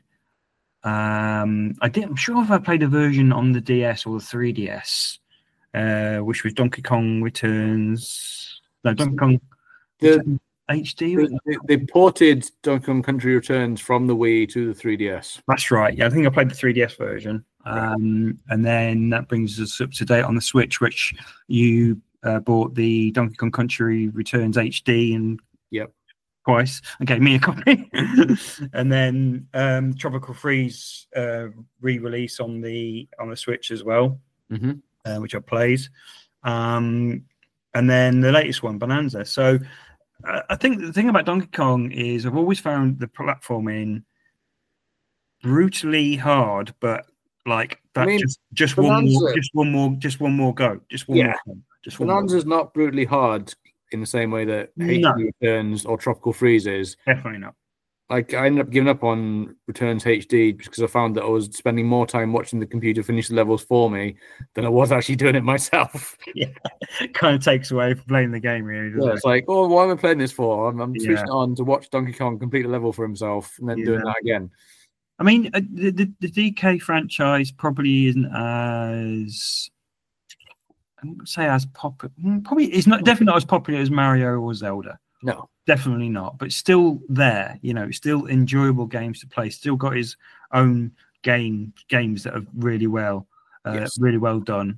I'm sure if I played a version on the DS or the 3DS, which was Donkey Kong Returns. No, Donkey Kong HD. They ported Donkey Kong Country Returns from the Wii to the 3DS. That's right. Yeah, I think I played the 3DS version. And then that brings us up to date on the Switch, which you bought the Donkey Kong Country Returns HD and twice and gave me a copy. And then Tropical Freeze re-release on the Switch as well, which I played. And then the latest one, Bonanza. So I think the thing about Donkey Kong is I've always found the platforming brutally hard, but like that, I mean, just one more go. Bonanza's not brutally hard in the same way that HD Returns or Tropical Freeze is. Definitely not. Like, I ended up giving up on Returns HD because I found that I was spending more time watching the computer finish the levels for me than I was actually doing it myself. Yeah, it kind of takes away from playing the game, really. Doesn't it? It's like, oh, why am I playing this for? I'm switching it on to watch Donkey Kong complete the level for himself and then doing that again. I mean, the DK franchise probably isn't as, I wouldn't say as popular. Probably it's not definitely not as popular as Mario or Zelda. No, definitely not. But still there, still enjoyable games to play. Still got his own games that are really well done.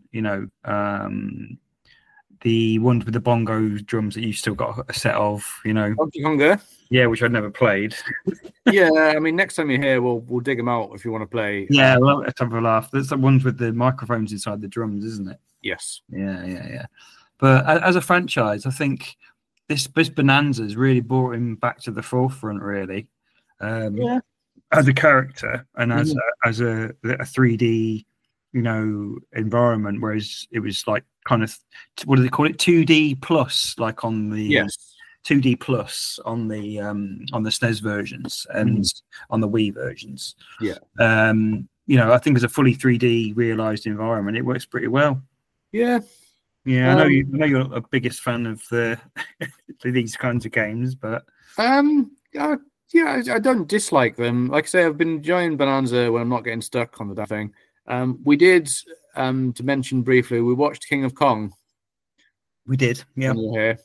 The ones with the bongo drums that you still got a set of. Donkey Konga. Yeah, which I'd never played. Yeah, I mean, next time you're here, we'll dig them out if you want to play. Yeah, let's have a laugh. There's the ones with the microphones inside the drums, isn't it? Yes. Yeah. But as a franchise, I think this Bonanza has really brought him back to the forefront, really. As a character and as a 3D, environment, whereas it was like kind of, what do they call it? 2D plus, like on the 2D plus on the SNES versions and on the Wii versions. Yeah. I think as a fully 3D realized environment, it works pretty well. Yeah. Yeah, I know you're a biggest fan of these kinds of games, but I don't dislike them. Like I say, I've been enjoying Bonanza when I'm not getting stuck on the damn thing. We did, to mention briefly, we watched King of Kong. We did, yeah. When you were here.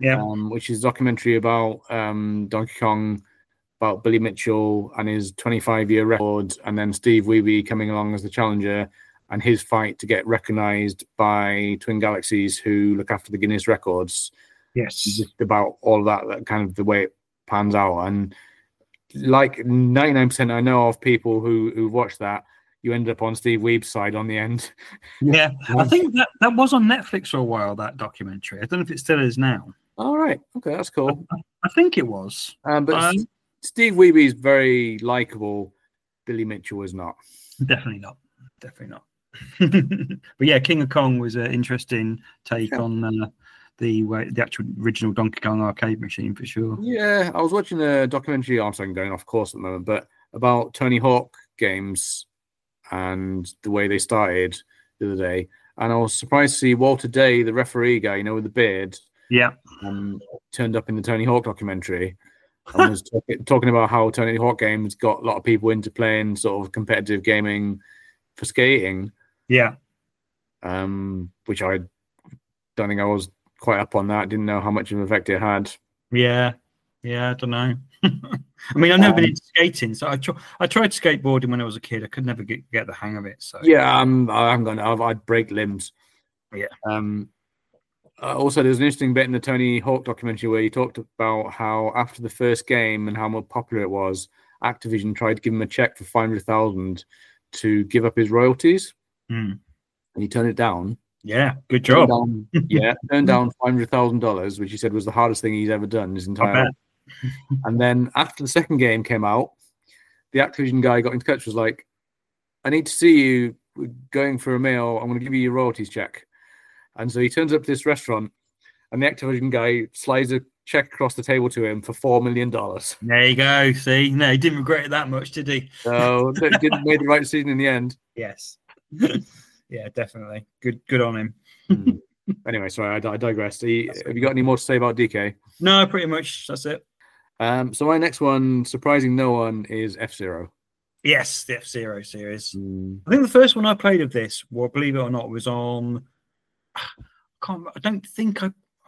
Yeah. which is a documentary about Donkey Kong, about Billy Mitchell and his 25-year record, and then Steve Wiebe coming along as the challenger and his fight to get recognized by Twin Galaxies, who look after the Guinness records. Yes. Just about all of that kind of the way it pans out. And like 99% I know of people who watch that, you end up on Steve Wiebe's side on the end. Yeah. I think that was on Netflix for a while, that documentary. I don't know if it still is now. All right. Okay, that's cool. I think it was. But Steve Wiebe is very likable. Billy Mitchell is not. Definitely not. Definitely not. But yeah, King of Kong was an interesting take on the actual original Donkey Kong arcade machine for sure. Yeah, I was watching a documentary. I'm going off course at the moment, but about Tony Hawk games and the way they started the other day. And I was surprised to see Walter Day, the referee guy, with the beard. Yeah. Turned up in the Tony Hawk documentary and was talking about how Tony Hawk games got a lot of people into playing sort of competitive gaming for skating. Yeah. Which I don't think I was quite up on that. Didn't know how much of an effect it had. Yeah. I don't know. I mean, I've never been into skating, so I tried skateboarding when I was a kid. I could never get the hang of it. So yeah, I'd break limbs. Yeah. Also, there's an interesting bit in the Tony Hawk documentary where he talked about how after the first game and how more popular it was, Activision tried to give him a check for $500,000 to give up his royalties, and he turned it down. Yeah, good job. Turned down $500,000, which he said was the hardest thing he's ever done in his entire life. And then after the second game came out, the Activision guy got in touch, was like, I need to see you going for a meal. I'm going to give you your royalties check. And so he turns up to this restaurant, and the Activision guy slides a check across the table to him for $4 million. There you go. See, no, he didn't regret it that much, did he? So didn't make the right decision in the end. Yes. Yeah, definitely. Good on him. Anyway, sorry, I digressed. Have you got any more to say about DK? No, pretty much. That's it. So my next one, surprising no one, is F-Zero. Yes, the F-Zero series. I think the first one I played of this, well, believe it or not, was on. I don't think I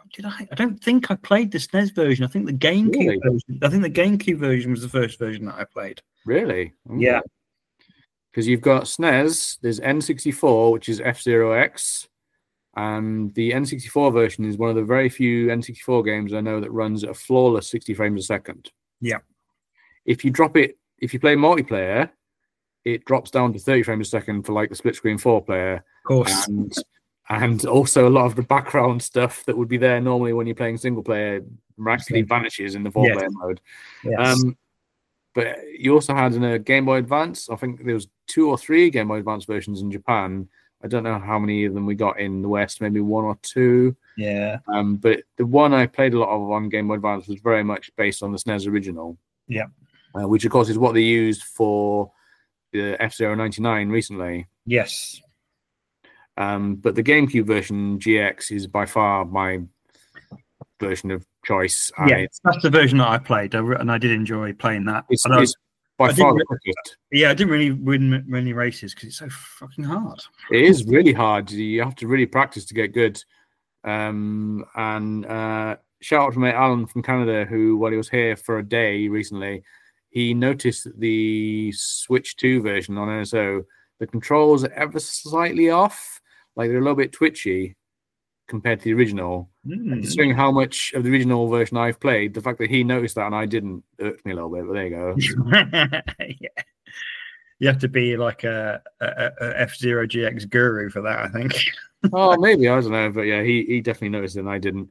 played the SNES version. I think the GameCube version. I think the GameCube version was the first version that I played. Really? Okay. Yeah. Because you've got SNES, there's N64, which is F-Zero X, and the N64 version is one of the very few N64 games I know that runs at a flawless 60 frames a second. Yeah. If you play multiplayer, it drops down to 30 frames a second for like the split screen 4-player. Of course. And also a lot of the background stuff that would be there normally when you're playing single player miraculously vanishes in the 4-player mode. Yes. But you also had in a Game Boy Advance, I think there was 2 or 3 Game Boy Advance versions in Japan. I don't know how many of them we got in the West, maybe 1 or 2. Yeah. But the one I played a lot of on Game Boy Advance was very much based on the SNES original. Yeah. Which, of course, is what they used for the F-Zero 99 recently. Yes. But the GameCube version, GX, is by far my version of choice. Yeah, that's the version that I played, and I did enjoy playing that. It's by far the quickest. Yeah, I didn't really win many races because it's so fucking hard. It is really hard. You have to really practice to get good. And shout out to mate Alan from Canada, who, while he was here for a day recently, he noticed that the Switch 2 version on NSO, the controls are ever slightly off. Like they're a little bit twitchy compared to the original. Considering how much of the original version I've played, the fact that he noticed that and I didn't irked me a little bit, but there you go. Yeah. You have to be like a F-Zero GX guru for that, I think. Oh, maybe, I don't know. But yeah, he definitely noticed it and I didn't.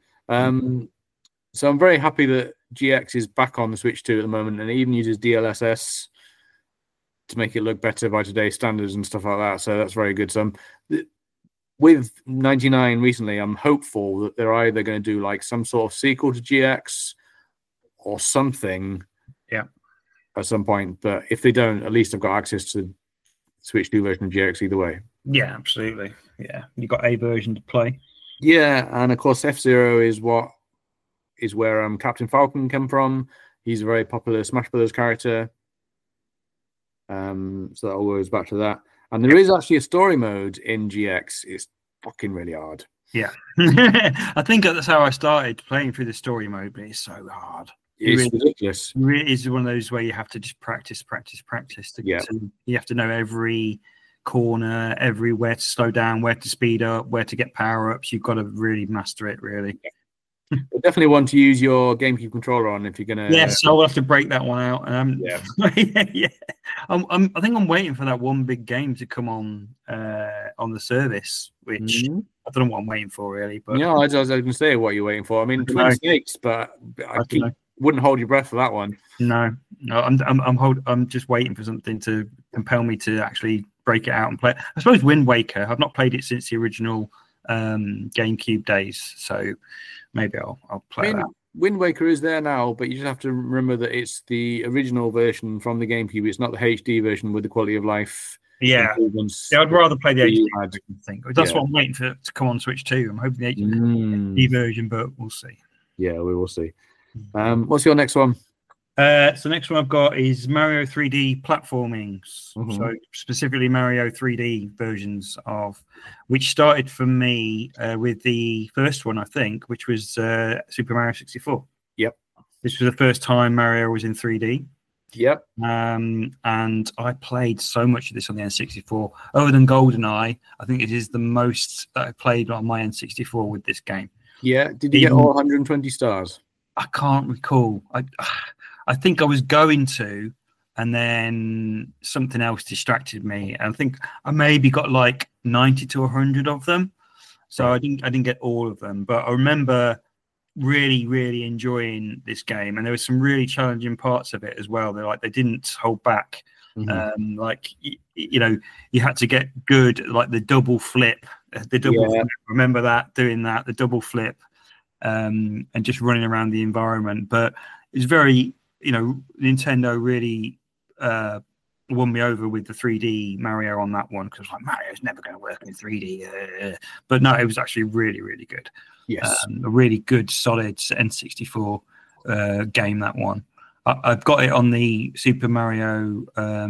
So I'm very happy that GX is back on the Switch 2 at the moment, and it even uses DLSS to make it look better by today's standards and stuff like that. So that's very good. So with 99 recently, I'm hopeful that they're either going to do like some sort of sequel to GX or something at some point. But if they don't, at least I've got access to Switch 2 version of GX either way. Yeah, absolutely. Yeah, you got a version to play. Yeah, and of course F-Zero is where Captain Falcon came from. He's a very popular Smash Brothers character. So that all goes back to that. And there is actually a story mode in GX. It's fucking really hard. Yeah. I think that's how I started playing through the story mode, but it's so hard. It's ridiculous. It really is one of those where you have to just practice. You have to know every corner, everywhere to slow down, where to speed up, where to get power ups. You've got to really master it, really. You definitely want to use your GameCube controller on if you're gonna. Yes, I'll have to break that one out. Yeah. Yeah. I think I'm waiting for that one big game to come on the service, which I don't know what I'm waiting for really. But yeah, I was going to say what you're waiting for. I mean, Twin Snakes, but I wouldn't hold your breath for that one. No, I'm just waiting for something to compel me to actually break it out and play it. I suppose Wind Waker. I've not played it since the original GameCube days, so maybe I'll play that. Wind Waker is there now, but you just have to remember that it's the original version from the GameCube. It's not the HD version with the quality of life. Yeah, I'd rather play the HD version. I think that's what I'm waiting for to come on Switch 2. I'm hoping the HD version, but we'll see. Yeah, we will see. What's your next one? So next one I've got is Mario 3D platformings. So specifically Mario 3D versions of, which started for me with the first one, I think, which was Super Mario 64. Yep. This was the first time Mario was in 3D. Yep. And I played so much of this on the N64. Other than GoldenEye, I think it is the most that I played on my N64 with this game. Yeah. Did you get all 120 stars? I can't recall. I think I was going to, and then something else distracted me. And I think I maybe got like 90 to 100 of them. So I didn't get all of them. But I remember really, really enjoying this game. And there were some really challenging parts of it as well. They didn't hold back. You had to get good, like the double flip. Flip. Remember that, doing that, the double flip, and just running around the environment. But it's very... Nintendo really won me over with the 3D Mario on that one, because like Mario's never going to work in 3D. But no, it was actually really, really good. Yes, a really good, solid N64 game. That one, I've got it on the Super Mario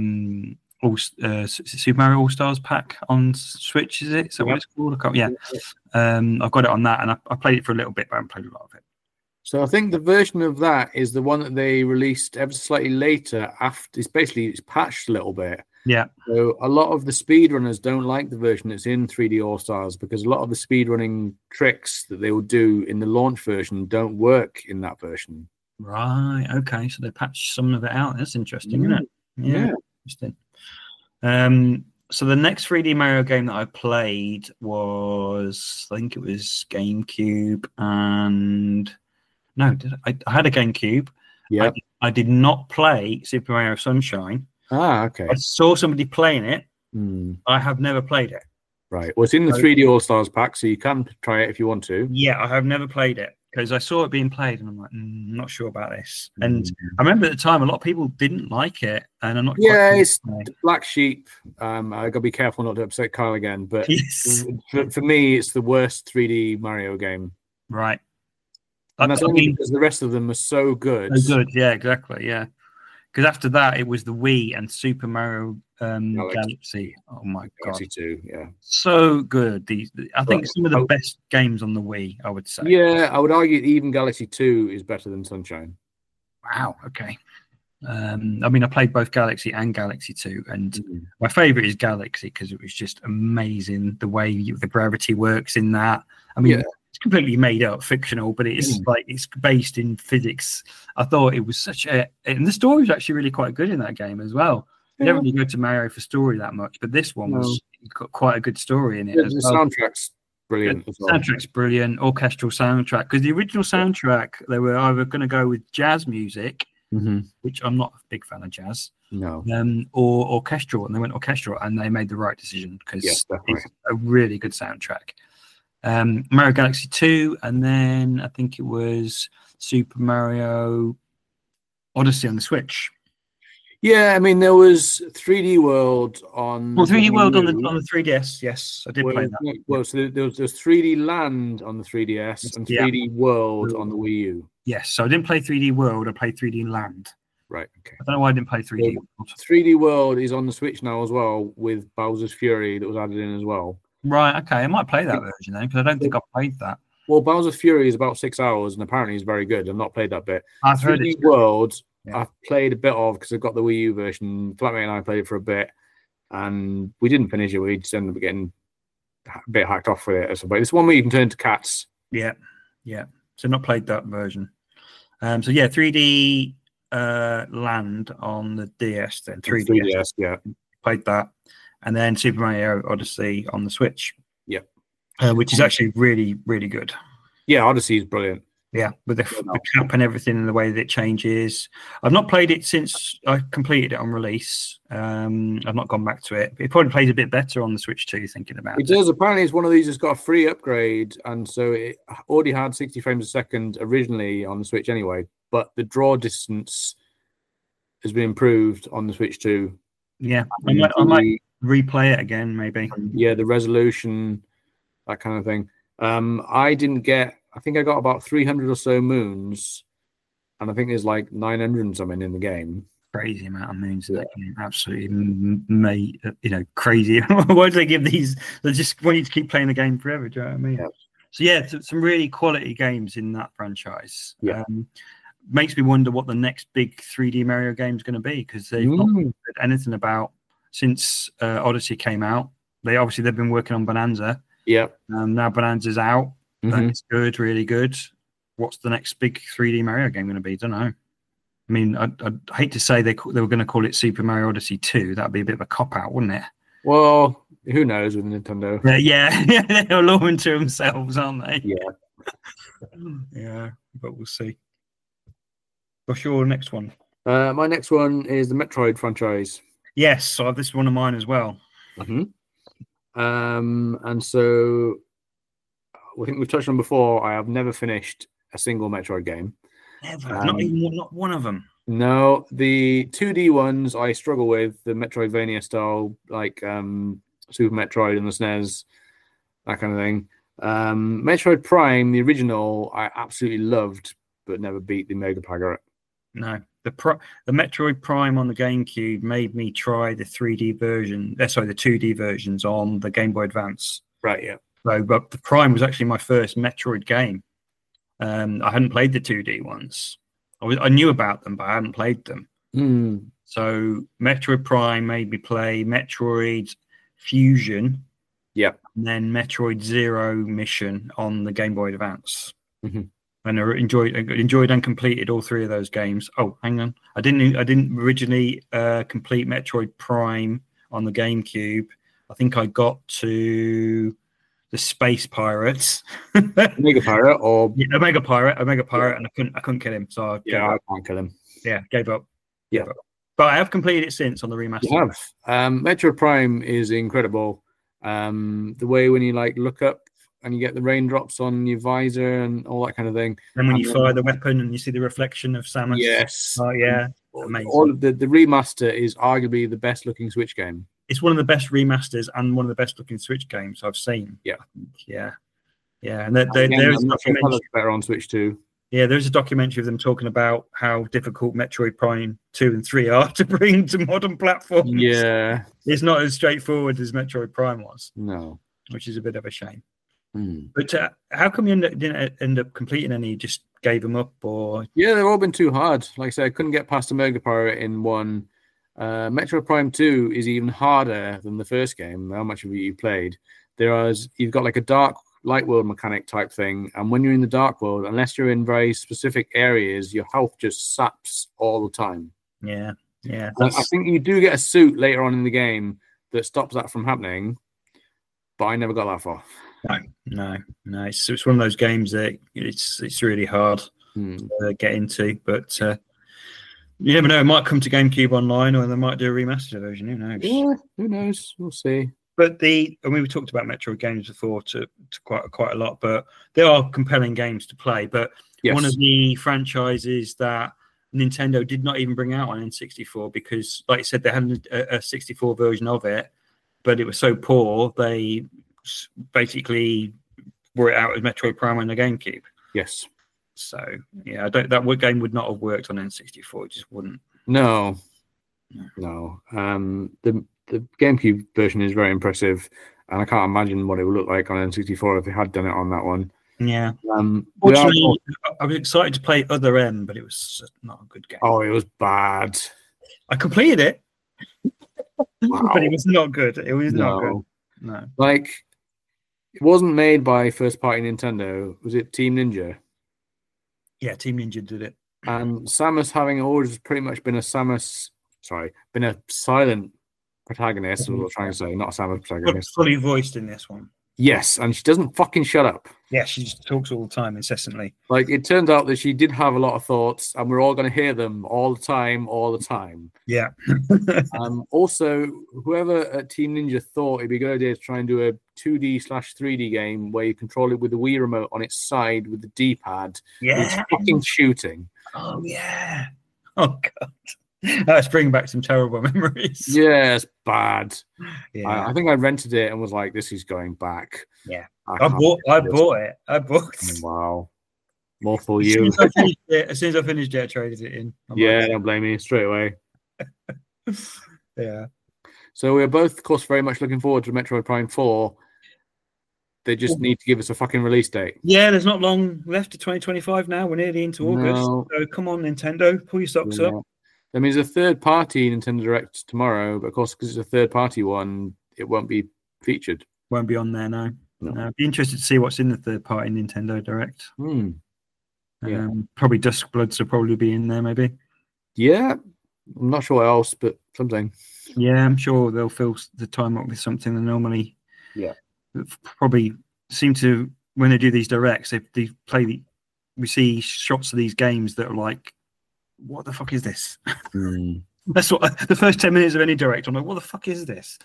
Super Mario All Stars pack on Switch. Is it? So what it's called? I've got it on that, and I played it for a little bit, but I haven't played a lot of it. So I think the version of that is the one that they released ever so slightly later. After it's patched a little bit. Yeah. So a lot of the speedrunners don't like the version that's in 3D All Stars, because a lot of the speedrunning tricks that they will do in the launch version don't work in that version. Right. Okay. So they patched some of it out. That's interesting, isn't it? Yeah. Interesting. So the next 3D Mario game that I played was, I think it was GameCube, and no, I had a GameCube. Yeah. I did not play Super Mario Sunshine. Okay. I saw somebody playing it. I have never played it. Right. Well, it's in the 3D All Stars pack, so you can try it if you want to. Yeah, I have never played it, because I saw it being played, and I'm like, not sure about this. And I remember at the time, a lot of people didn't like it, and I'm not. Yeah, it's black sheep. I got to be careful not to upset Kyle again, but for me, it's the worst 3D Mario game. Right. And that's only because the rest of them are so good. So good, yeah, exactly, yeah. Because after that, it was the Wii and Super Mario Galaxy. Oh my god, Galaxy 2, yeah, so good. I think some of the best games on the Wii, I would say. Yeah, I would argue even Galaxy 2 is better than Sunshine. Wow. Okay. I mean, I played both Galaxy and Galaxy 2, and my favorite is Galaxy because it was just amazing the way the gravity works in that. I mean. Yeah. It's completely made up, fictional, but it's like it's based in physics. I thought it was and the story was actually really quite good in that game as well. You don't really go to Mario for story that much, but this one was got quite a good story in it. The soundtrack's brilliant. Soundtrack's brilliant, orchestral soundtrack. Because the original soundtrack, they were either going to go with jazz music, which I'm not a big fan of jazz, or orchestral, and they went orchestral, and they made the right decision because it's a really good soundtrack. Mario Galaxy 2, and then I think it was Super Mario Odyssey on the Switch. Yeah, I mean there was 3D World on. Well, 3D World on the 3DS. Yes, I did play that. Well, so there was 3D Land on the 3DS and 3D World on the Wii U. Yes, so I didn't play 3D World. I played 3D Land. Right. Okay. I don't know why I didn't play 3D World. 3D World is on the Switch now as well, with Bowser's Fury that was added in as well. Right. Okay. I might play that version then because I don't think I've played that. Well, Bowser's Fury is about 6 hours, and apparently it's very good. I've not played that bit. I've heard 3D it's good. World, Yeah. I've played a bit of because I've got the Wii U version. Flatmate and I played it for a bit, and we didn't finish it. We just ended up getting a bit hacked off with it. But it's one where you can turn into cats. Yeah. So not played that version. 3D Land on the DS then. 3DS, yeah. Played that, and then Super Mario Odyssey on the Switch. Yeah. Which is actually really, really good. Yeah, Odyssey is brilliant. Yeah, with the cap and everything and the way that it changes. I've not played it since I completed it on release. I've not gone back to it. It probably plays a bit better on the Switch too, thinking about it. It does. Apparently, it's one of these that's got a free upgrade, and so it already had 60 frames a second originally on the Switch anyway, but the draw distance has been improved on the Switch too. Yeah, I might replay it again, maybe. Yeah, the resolution, that kind of thing. I think I got about 300 or so moons, and I think there's like 900 and something in the game. Crazy amount of moons in that game. Absolutely, crazy. Why do they give these? They just want you to keep playing the game forever. Do you know what I mean? Yeah. So some really quality games in that franchise. Yeah. Makes me wonder what the next big 3D Mario game is going to be, because they've not said anything about since Odyssey came out. They've been working on Bonanza. Yeah. Now Bonanza's out. That's good, really good. What's the next big 3D Mario game going to be? Don't know. I mean, I'd hate to say they were going to call it Super Mario Odyssey 2. That'd be a bit of a cop out, wouldn't it? Well, who knows with Nintendo? Yeah, they're allowing to themselves, aren't they? Yeah, but we'll see. What's your next one? My next one is the Metroid franchise. Yes, so this is one of mine as well. And so I think we've touched on before. I have never finished a single Metroid game. Never, not one of them. No, the 2D ones I struggle with, the Metroidvania style, like Super Metroid and the SNES, that kind of thing. Metroid Prime, the original, I absolutely loved, but never beat the Mega Pagaret. No, the Metroid Prime on the GameCube made me try the 3D version. The 2D versions on the Game Boy Advance. Right, yeah. So, but the Prime was actually my first Metroid game. I hadn't played the 2D ones. I knew about them, but I hadn't played them. So Metroid Prime made me play Metroid Fusion. Yeah. And then Metroid Zero Mission on the Game Boy Advance. And I enjoyed and completed all three of those games. Oh, hang on. I didn't originally complete Metroid Prime on the GameCube. I think I got to the Space Pirates. Mega Pirate or Omega Pirate, and I couldn't kill him. So I can't kill him. Yeah, gave up. Yeah. But I have completed it since on the remaster. You have. Metroid Prime is incredible. The way when you look up and you get the raindrops on your visor and all that kind of thing. And when you fire the weapon and you see the reflection of Samus. Yes. Oh yeah. Amazing. All of the remaster is arguably the best looking Switch game. It's one of the best remasters and one of the best looking Switch games I've seen. Yeah. And there's a documentary better on Switch 2. Yeah, there's a documentary of them talking about how difficult Metroid Prime 2 and 3 are to bring to modern platforms. Yeah. It's not as straightforward as Metroid Prime was. No. Which is a bit of a shame. But how come you didn't end up completing any? You just gave them up, or? Yeah, they've all been too hard. Like I said, I couldn't get past the Mega Pirate in one. Metroid Prime 2 is even harder than the first game. How much of it you played? You've got like a dark light world mechanic type thing, and when you're in the dark world, unless you're in very specific areas, your health just saps all the time. Yeah. I think you do get a suit later on in the game that stops that from happening, but I never got that far. No. It's one of those games that it's really hard to get into, but you never know. It might come to GameCube Online, or they might do a remastered version. Who knows? Yeah, who knows? We'll see. But we talked about Metroid games before to quite a lot, but there are compelling games to play. But one of the franchises that Nintendo did not even bring out on N64 because, like you said, they had a 64 version of it, but it was so poor they basically brought it out as Metroid Prime on the GameCube. Yes. So yeah, that game would not have worked on N64. It just wouldn't. No. The GameCube version is very impressive, and I can't imagine what it would look like on N64 if they had done it on that one. Yeah. Fortunately, I was excited to play Other M, but it was not a good game. Oh, it was bad. I completed it, Wow. but it was not good. It was not good. No. Like, it wasn't made by first-party Nintendo. Was it Team Ninja? Yeah, Team Ninja did it. And Samus having always pretty much been a silent protagonist, is what I'm trying to say, not a Samus protagonist. But fully voiced in this one. Yes, and she doesn't fucking shut up. Yeah, she just talks all the time, incessantly. Like, it turns out that she did have a lot of thoughts, and we're all going to hear them all the time. Yeah. Also, whoever at Team Ninja thought it'd be a good idea to try and do a 2D/3D game where you control it with the Wii remote on its side with the D-pad. Yeah. It's fucking shooting. Oh, yeah. Oh, God. That's bringing back some terrible memories. Yeah, it's bad. Yeah. I think I rented it and was like, this is going back. Yeah. I bought it. Wow. More for you. As soon as I finished it, I traded it in. Don't blame me straight away. Yeah. So we're both, of course, very much looking forward to Metroid Prime 4. They just need to give us a fucking release date. Yeah, there's not long left to 2025 now. We're nearly into August. So come on, Nintendo, pull your socks up. I mean, there's a third-party Nintendo Direct tomorrow, but of course, because it's a third-party one, it won't be featured. Won't be on there, no. I'd be interested to see what's in the third-party Nintendo Direct. Yeah. Probably Duskbloods will probably be in there, maybe. Yeah, I'm not sure what else, but something. Yeah, I'm sure they'll fill the time up with something that normally. Yeah. Probably seem to, when they do these directs, we see shots of these games that are like, what the fuck is this? That's what the first 10 minutes of any direct, I'm like, what the fuck is this?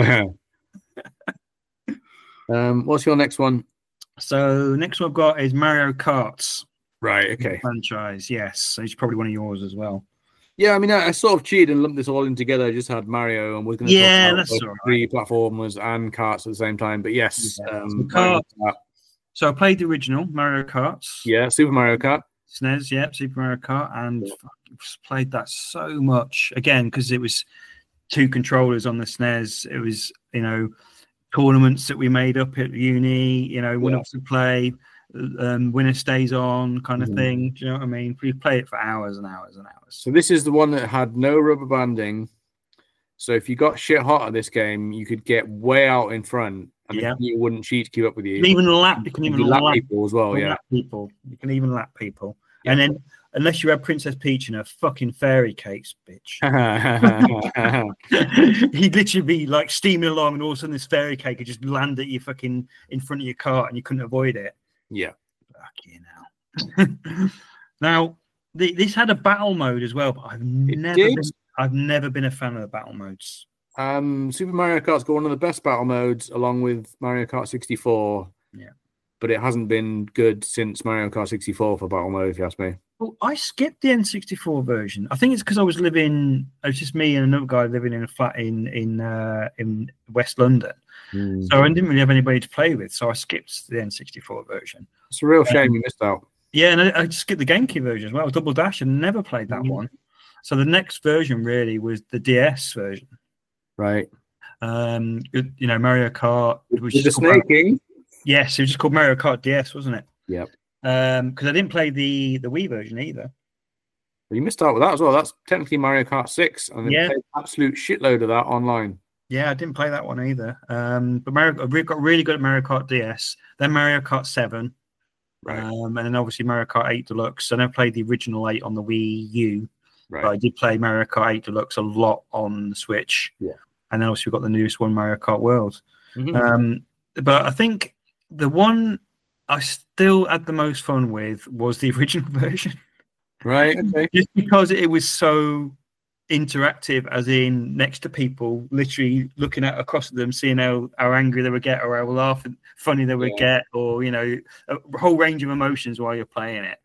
What's your next one? So next one I've got is Mario Kart. Right, okay. Franchise, yes. So it's probably one of yours as well. Yeah, I mean, I sort of cheated and lumped this all in together. I just had Mario and we're going to talk about that's all right. 3 platformers and karts at the same time. But yes, so I played the original Mario Kart. Yeah, Super Mario Kart. SNES, yeah, Super Mario Kart, and played that so much again because it was 2 controllers on the SNES. It was, tournaments that we made up at uni, winner to play, winner stays on kind of thing. Do you know what I mean? We play it for hours and hours and hours. So this is the one that had no rubber banding. So if you got shit hot at this game, you could get way out in front and you wouldn't cheat to keep up with you. You can even lap people as well, You can even lap people. Yeah. And then, unless you had Princess Peach and her fucking fairy cakes, bitch. He'd literally be like steaming along and all of a sudden this fairy cake would just land at you fucking in front of your car and you couldn't avoid it. Yeah. Fuck you now. Now, this had a battle mode as well, but I've never been a fan of the battle modes. Super Mario Kart's got one of the best battle modes along with Mario Kart 64. Yeah. But it hasn't been good since Mario Kart 64 for battle mode, if you ask me. Well, I skipped the N64 version. I think it's because it was just me and another guy living in a flat in West London. So I didn't really have anybody to play with, so I skipped the N64 version. It's a real shame you missed out. Yeah, and I skipped the GameCube version as well. Double Dash, and never played that one. So the next version really was the DS version. Right. Mario Kart. With the snaking? Yes, it was just called Mario Kart DS, wasn't it? Yep. Because I didn't play the Wii version either. Well, you missed out with that as well. That's technically Mario Kart 6, and they played an absolute shitload of that online. Yeah, I didn't play that one either. But we got really good at Mario Kart DS, then Mario Kart 7, right, and then obviously Mario Kart 8 Deluxe. I never played the original 8 on the Wii U, right, but I did play Mario Kart 8 Deluxe a lot on the Switch. Yeah, and then obviously we got the newest one, Mario Kart World. But I think the one I still had the most fun with was the original version. Right, okay. Just because it was so interactive, as in next to people, literally looking at across at them, seeing how angry they would get or how funny they would get, or a whole range of emotions while you're playing it.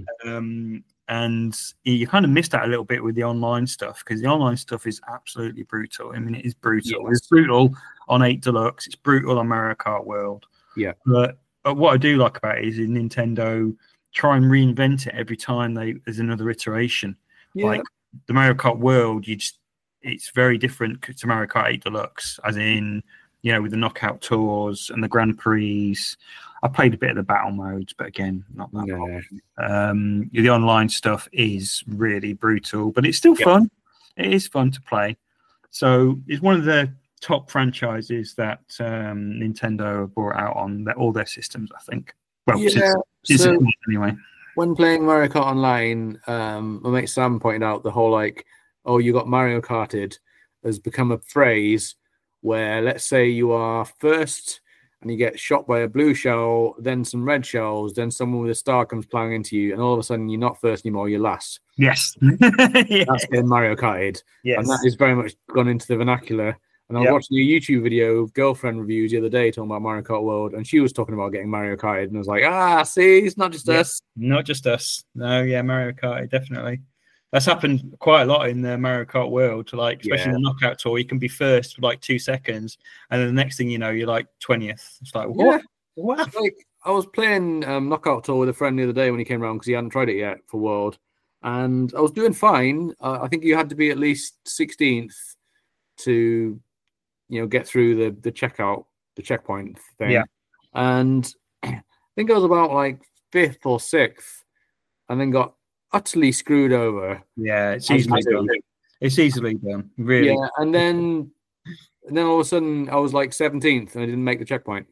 And you kind of missed that a little bit with the online stuff, because the online stuff is absolutely brutal. I mean, it is brutal. Yes. It's brutal on 8 Deluxe. It's brutal on Mario Kart World. Yeah. But what I do like about it is Nintendo try and reinvent it every time there's another iteration. Yeah. Like the Mario Kart World, it's very different to Mario Kart 8 Deluxe, as in with the knockout tours and the Grand Prix. I played a bit of the battle modes, but again, not that popular. The online stuff is really brutal, but it's still fun. It is fun to play. So it's one of the top franchises that Nintendo have brought out on all their systems, I think. Well, since anyway. When playing Mario Kart Online, my mate Sam pointed out the whole you got Mario Karted has become a phrase where, let's say you are first and you get shot by a blue shell, then some red shells, then someone with a star comes plowing into you, and all of a sudden you're not first anymore, you're last. Yes. That's getting Mario Karted. Yes. And that is very much gone into the vernacular. And I was watching a YouTube video of girlfriend reviews the other day talking about Mario Kart World, and she was talking about getting Mario Karted, and I was like, see, it's not just us. Not just us. No, Mario Kart, definitely. That's happened quite a lot in the Mario Kart World, especially in the knockout tour. You can be first for 2 seconds, and then the next thing you know, you're 20th. It's like, what? What? I was playing knockout tour with a friend the other day when he came around because he hadn't tried it yet for World, and I was doing fine. I think you had to be at least 16th to, get through the checkpoint thing. Yeah. And I think I was about 5th or 6th, and then got utterly screwed over. Yeah, it's easily done. It's easily done, really. Yeah, and then all of a sudden I was 17th and I didn't make the checkpoint.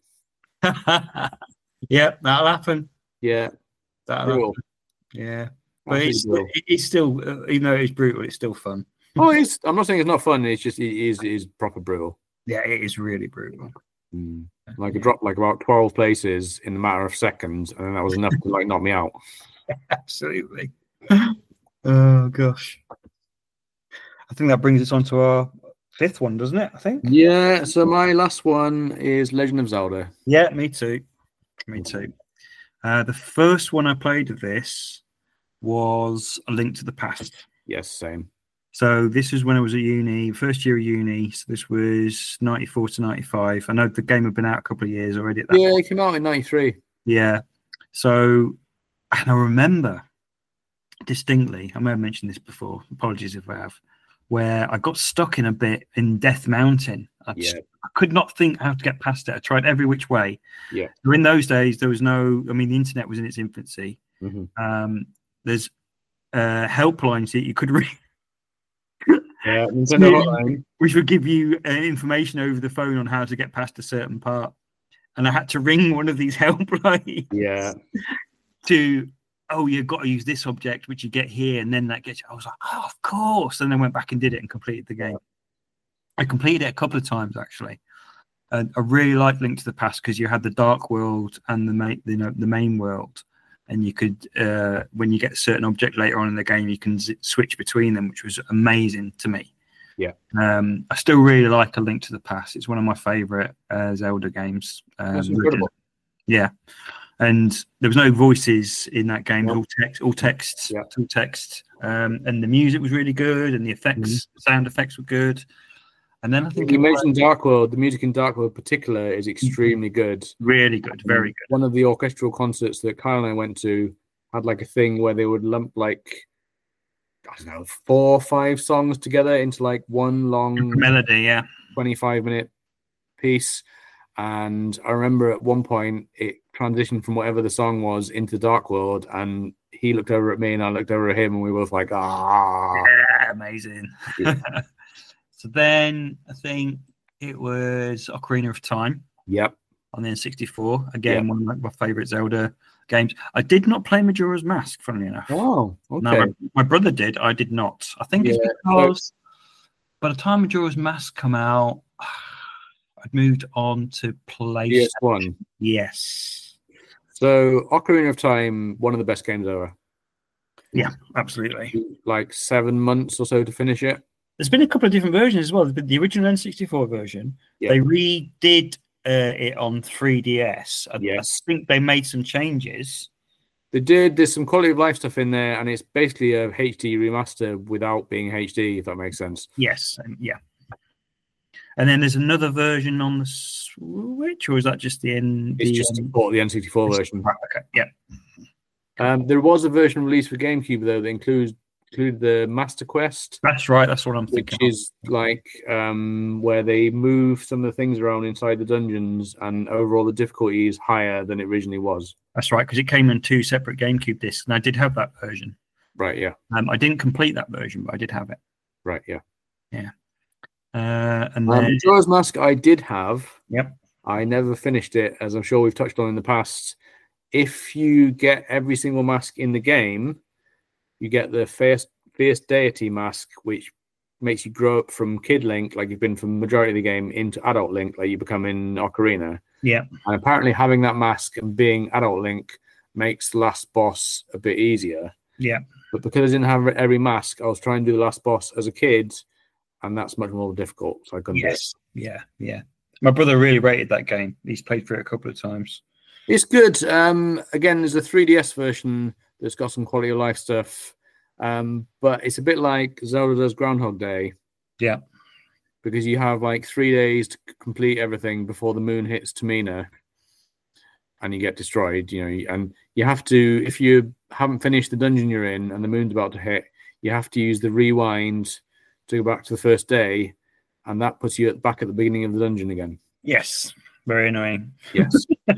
Yeah, that'll happen. Yeah, that'll happen. Yeah, but it's still, even though it's brutal, it's still fun. I'm not saying it's not fun. It's just it is proper brutal. Yeah, it is really brutal. I dropped about 12 places in a matter of seconds, and then that was enough to knock me out. Absolutely. Oh gosh, I think that brings us on to our 5th one, doesn't it? I think. Yeah. So my last one is Legend of Zelda. Yeah, me too. The first one I played of this was A Link to the Past. Yes, same. So this was when I was at uni, first year of uni. So this was 94 to 95. I know the game had been out a couple of years already. At that point. It came out in 93. Yeah. So, and I remember distinctly, I may have mentioned this before, apologies if I have, where I got stuck in a bit in Death Mountain. I could not think how to get past it. I tried every which way. Yeah. In those days, there was the internet was in its infancy. Mm-hmm. There's helplines that you could read. Yeah, Nintendo Hotline, which would give you information over the phone on how to get past a certain part. And I had to ring one of these helplines. Yeah. You've got to use this object, which you get here, and then that gets you. I was like, of course. And then went back and did it and completed the game. I completed it a couple of times, actually. I really liked Link to the Past because you had the dark world and the main world. And you could, when you get a certain object later on in the game, you can switch between them, which was amazing to me. Yeah. I still really like A Link to the Past. It's one of my favorite Zelda games. That's incredible. Yeah. And there was no voices in that game, all text. And the music was really good, and the effects, sound effects were good. And then I think you mentioned Dark World. The music in Dark World, in particular, is extremely good. Really good, very good. One of the orchestral concerts that Kyle and I went to had a thing where they would lump 4 or 5 songs together into one long melody, 25-minute piece. And I remember at one point it transitioned from whatever the song was into Dark World, and he looked over at me and I looked over at him, and we were both like, amazing. Yeah. So then I think it was Ocarina of Time. Yep. On the N64. Again, one of my favorite Zelda games. I did not play Majora's Mask, funnily enough. Oh, okay. No, my brother did. I did not. I think it's because by the time Majora's Mask come out, I'd moved on to PlayStation. PS1. Yes. So Ocarina of Time, one of the best games ever. Yeah, absolutely. 7 months or so to finish it. There's been a couple of different versions as well. The original N64 version, they redid it on 3DS. I think they made some changes. They did. There's some quality of life stuff in there, and it's basically a HD remaster without being HD, if that makes sense. Yes, yeah. And then there's another version on the Switch, or is that just the N? It's just the N64 version. Okay, yeah. There was a version released for GameCube though that includes included the Master Quest. That's right. That's what I'm Which thinking. is like where they move some of the things around inside the dungeons, and overall the difficulty is higher than it originally was. That's right, because it came in 2 separate GameCube discs, and I did have that version. Right, yeah. I didn't complete that version, but I did have it. Right, yeah. Yeah. And then Majora's Mask I did have. Yep. I never finished it, as I'm sure we've touched on in the past. If you get every single mask in the game, you get the Fierce Deity mask, which makes you grow up from Kid Link, like you've been from the majority of the game, into Adult Link, like you become in Ocarina. Yeah. And apparently having that mask and being Adult Link makes the last boss a bit easier. Yeah. But because I didn't have every mask, I was trying to do the last boss as a kid, and that's much more difficult. So I couldn't do it. Yeah. Yeah. My brother really rated that game. He's played through it a couple of times. It's good. Again, there's a 3DS version that's got some quality of life stuff. But it's a bit like Zelda does Groundhog Day. Yeah. Because you have like 3 days to complete everything before the moon hits Tamina and you get destroyed, and you have to, if you haven't finished the dungeon you're in and the moon's about to hit, you have to use the rewind to go back to the first day, and that puts you back at the beginning of the dungeon again. Yes. Very annoying. Yes.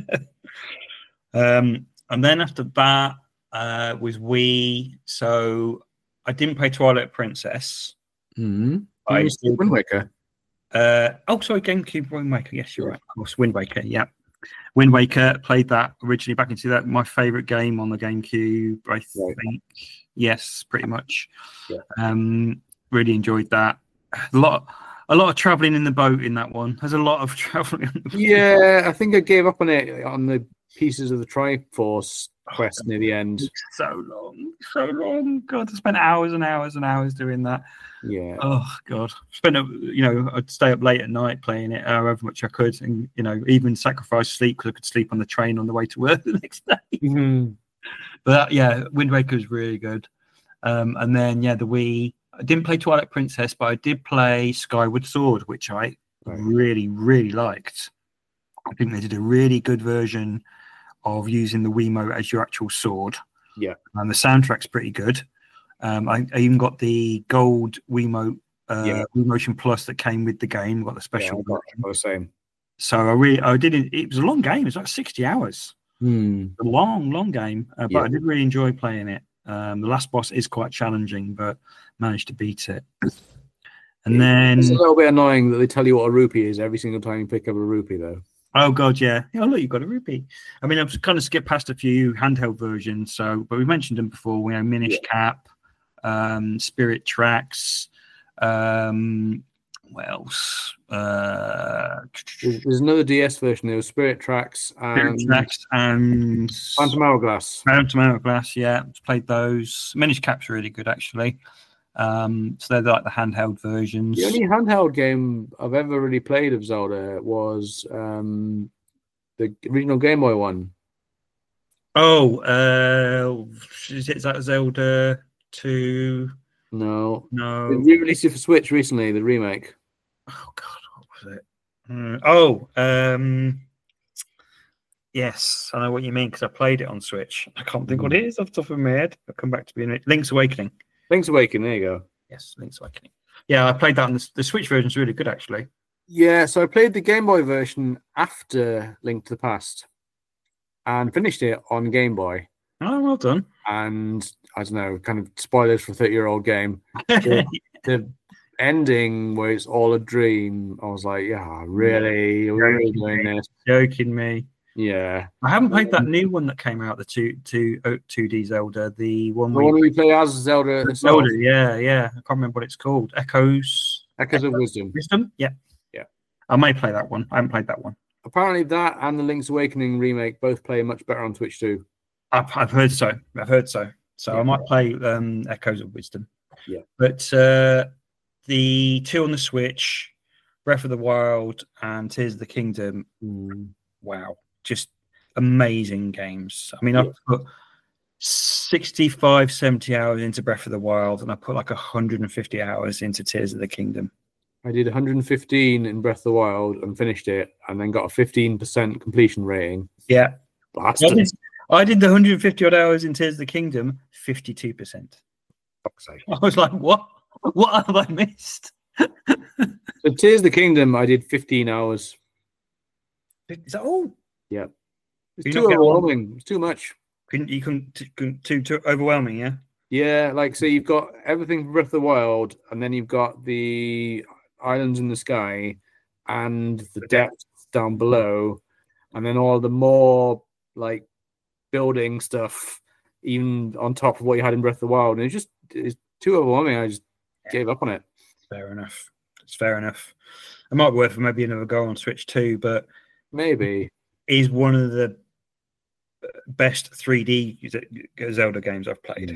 And then after that was Wii. So I didn't play Twilight Princess. Mm-hmm. I did Wind Waker. Sorry, GameCube Wind Waker. Yes, you're right. Of course, Wind Waker. Yeah, Wind Waker. Played that originally back into that. My favorite game on the GameCube. I think. Yes, pretty much. Yeah. Really enjoyed that. A lot of traveling in the boat in that one. There's a lot of traveling. Yeah, I think I gave up on it on the pieces of the Triforce quest near the end. So long. God, I spent hours and hours and hours doing that. Yeah. Oh God, I'd stay up late at night playing it, however much I could, and even sacrifice sleep because I could sleep on the train on the way to work the next day. Mm-hmm. But Wind Waker was really good. And then the Wii. I didn't play Twilight Princess, but I did play Skyward Sword, which I really, really liked. I think they did a really good version of using the Wiimote as your actual sword. Yeah. And the soundtrack's pretty good. I even got the gold Wiimote, Wiimotion Plus that came with the game. Got the special. Yeah, I got the same. So I did it. It was a long game. It was like 60 hours. A long game. But I did really enjoy playing it. The last boss is quite challenging, but managed to beat it. And then it's a little bit annoying that they tell you what a rupee is every single time you pick up a rupee, though. Oh God, yeah. Oh look, you've got a rupee. I mean, I've kind of skipped past a few handheld versions, but we mentioned them before. We have Minish Cap, Spirit Tracks. What else? There's another DS version. There was Spirit Tracks and Phantom Hourglass. Phantom Hourglass, yeah. Played those. Minish Cap's really good, actually. So they're like the handheld versions. The only handheld game I've ever really played of Zelda was the original Game Boy one. Oh, is that Zelda 2? No. They re-released it for Switch recently, the remake. Oh God, what was it? Yes, I know what you mean because I played it on Switch. I can't think what it is off the top of my head. I'll come back to being it. Link's Awakening. Link's Awakening, there you go. Yes, Link's Awakening. Yeah, I played that on the Switch version's really good, actually. Yeah, so I played the Game Boy version after Link to the Past and finished it on Game Boy. Oh, well done. And I don't know, kind of spoilers for a 30-year-old game. The ending where it's all a dream, I was like, yeah, really? You're really doing this? Joking me. Yeah. I haven't played that new one that came out, the 2D Zelda, the one where you play as Zelda. Zelda, yeah. I can't remember what it's called. Echoes of Wisdom. Wisdom? Yeah. I may play that one. I haven't played that one. Apparently that and the Link's Awakening remake both play much better on Switch too. I've heard so. So I might play Echoes of Wisdom. Yeah. But the two on the Switch, Breath of the Wild and Tears of the Kingdom, wow. Just amazing games. I mean, I've put 65, 70 hours into Breath of the Wild, and I put like 150 hours into Tears of the Kingdom. I did 115 in Breath of the Wild and finished it, and then got a 15% completion rating. Yeah. Bastard. I did the 150 odd hours in Tears of the Kingdom, 52%. Fuck's sake. I was like, what? What have I missed? So Tears of the Kingdom, I did 15 hours. Is that all? Yeah. It's You too not get on? overwhelming. It's too much. You couldn't too overwhelming, yeah? Yeah, like, so you've got everything from Breath of the Wild, and then you've got the islands in the sky and the depths down below, and then all the more, like, building stuff, even on top of what you had in Breath of the Wild. And it's too overwhelming. I just gave up on it. Fair enough. It's fair enough. It might be worth maybe another go on Switch 2, but Maybe. it is one of the best 3D Zelda games I've played.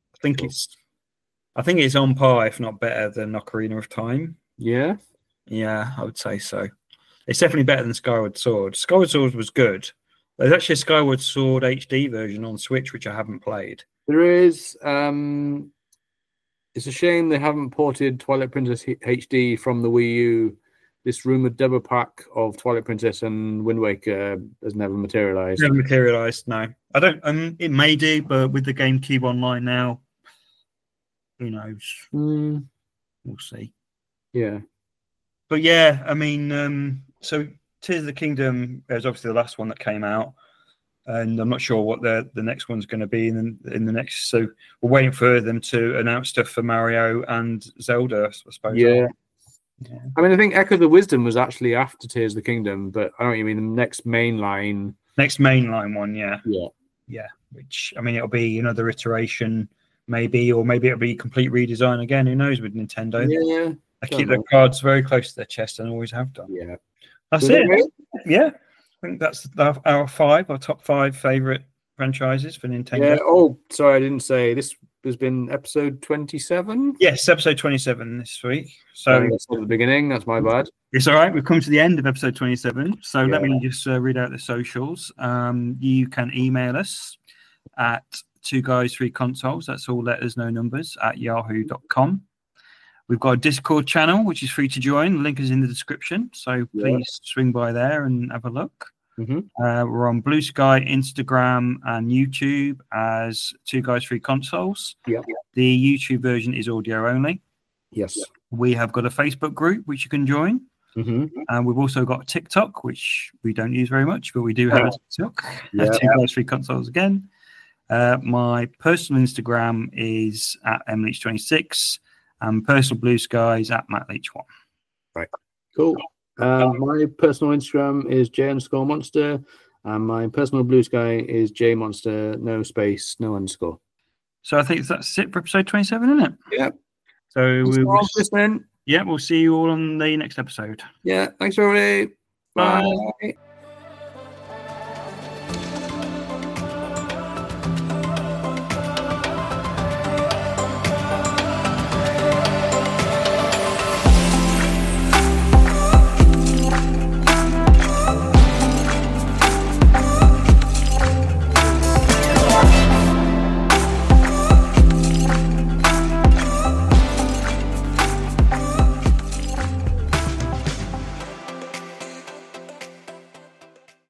I think it's on par, if not better, than Ocarina of Time. Yeah. Yeah, I would say so. It's definitely better than Skyward Sword. Skyward Sword was good. There's actually a Skyward Sword HD version on Switch, which I haven't played. There is. It's a shame they haven't ported Twilight Princess HD from the Wii U. This rumored double pack of Twilight Princess and Wind Waker has never materialized. Never materialized, no. I don't. It may do, but with the GameCube Online now, who knows? We'll see. Yeah. But yeah, I mean, so Tears of the Kingdom is obviously the last one that came out, and I'm not sure what the next one's going to be in the next. So we're waiting for them to announce stuff for Mario and Zelda, I suppose. Yeah. I mean, I think Echo of the Wisdom was actually after Tears of the Kingdom, but I know what you mean. The next mainline one, yeah. Yeah. Which, I mean, it'll be another iteration, maybe, or maybe it'll be a complete redesign again. Who knows with Nintendo? Yeah. They keep their cards very close to their chest and always have done. Yeah. That's it. Yeah. I think that's our top 5 favorite franchises for Nintendo. Yeah. Oh, sorry, I didn't say this has been episode 27. Yes, episode 27 this week. So that's at the beginning. That's my bad. It's all right. We've come to the end of episode 27. So Yeah. let me just read out the socials. You can email us at 2guys3consoles. That's all letters, no numbers, at yahoo.com. We've got a Discord channel, which is free to join. The link is in the description. So please swing by there and have a look. Mm-hmm. We're on Blue Sky, Instagram, and YouTube as 2guys3consoles. Yep. The YouTube version is audio only. Yes. We have got a Facebook group, which you can join. Mm-hmm. And we've also got TikTok, which we don't use very much, but we do have a TikTok. Yeah. 2guys3consoles again. My personal Instagram is at mleach26, and personal Blue Sky is at mattleach1. Right. Cool. My personal Instagram is j_monster, and my personal Blue Sky is jmonster, no space, no underscore. So I think that's it for episode 27, isn't it? Yeah. So listening. we'll see you all on the next episode. Yeah. Thanks, everybody. Bye. Bye.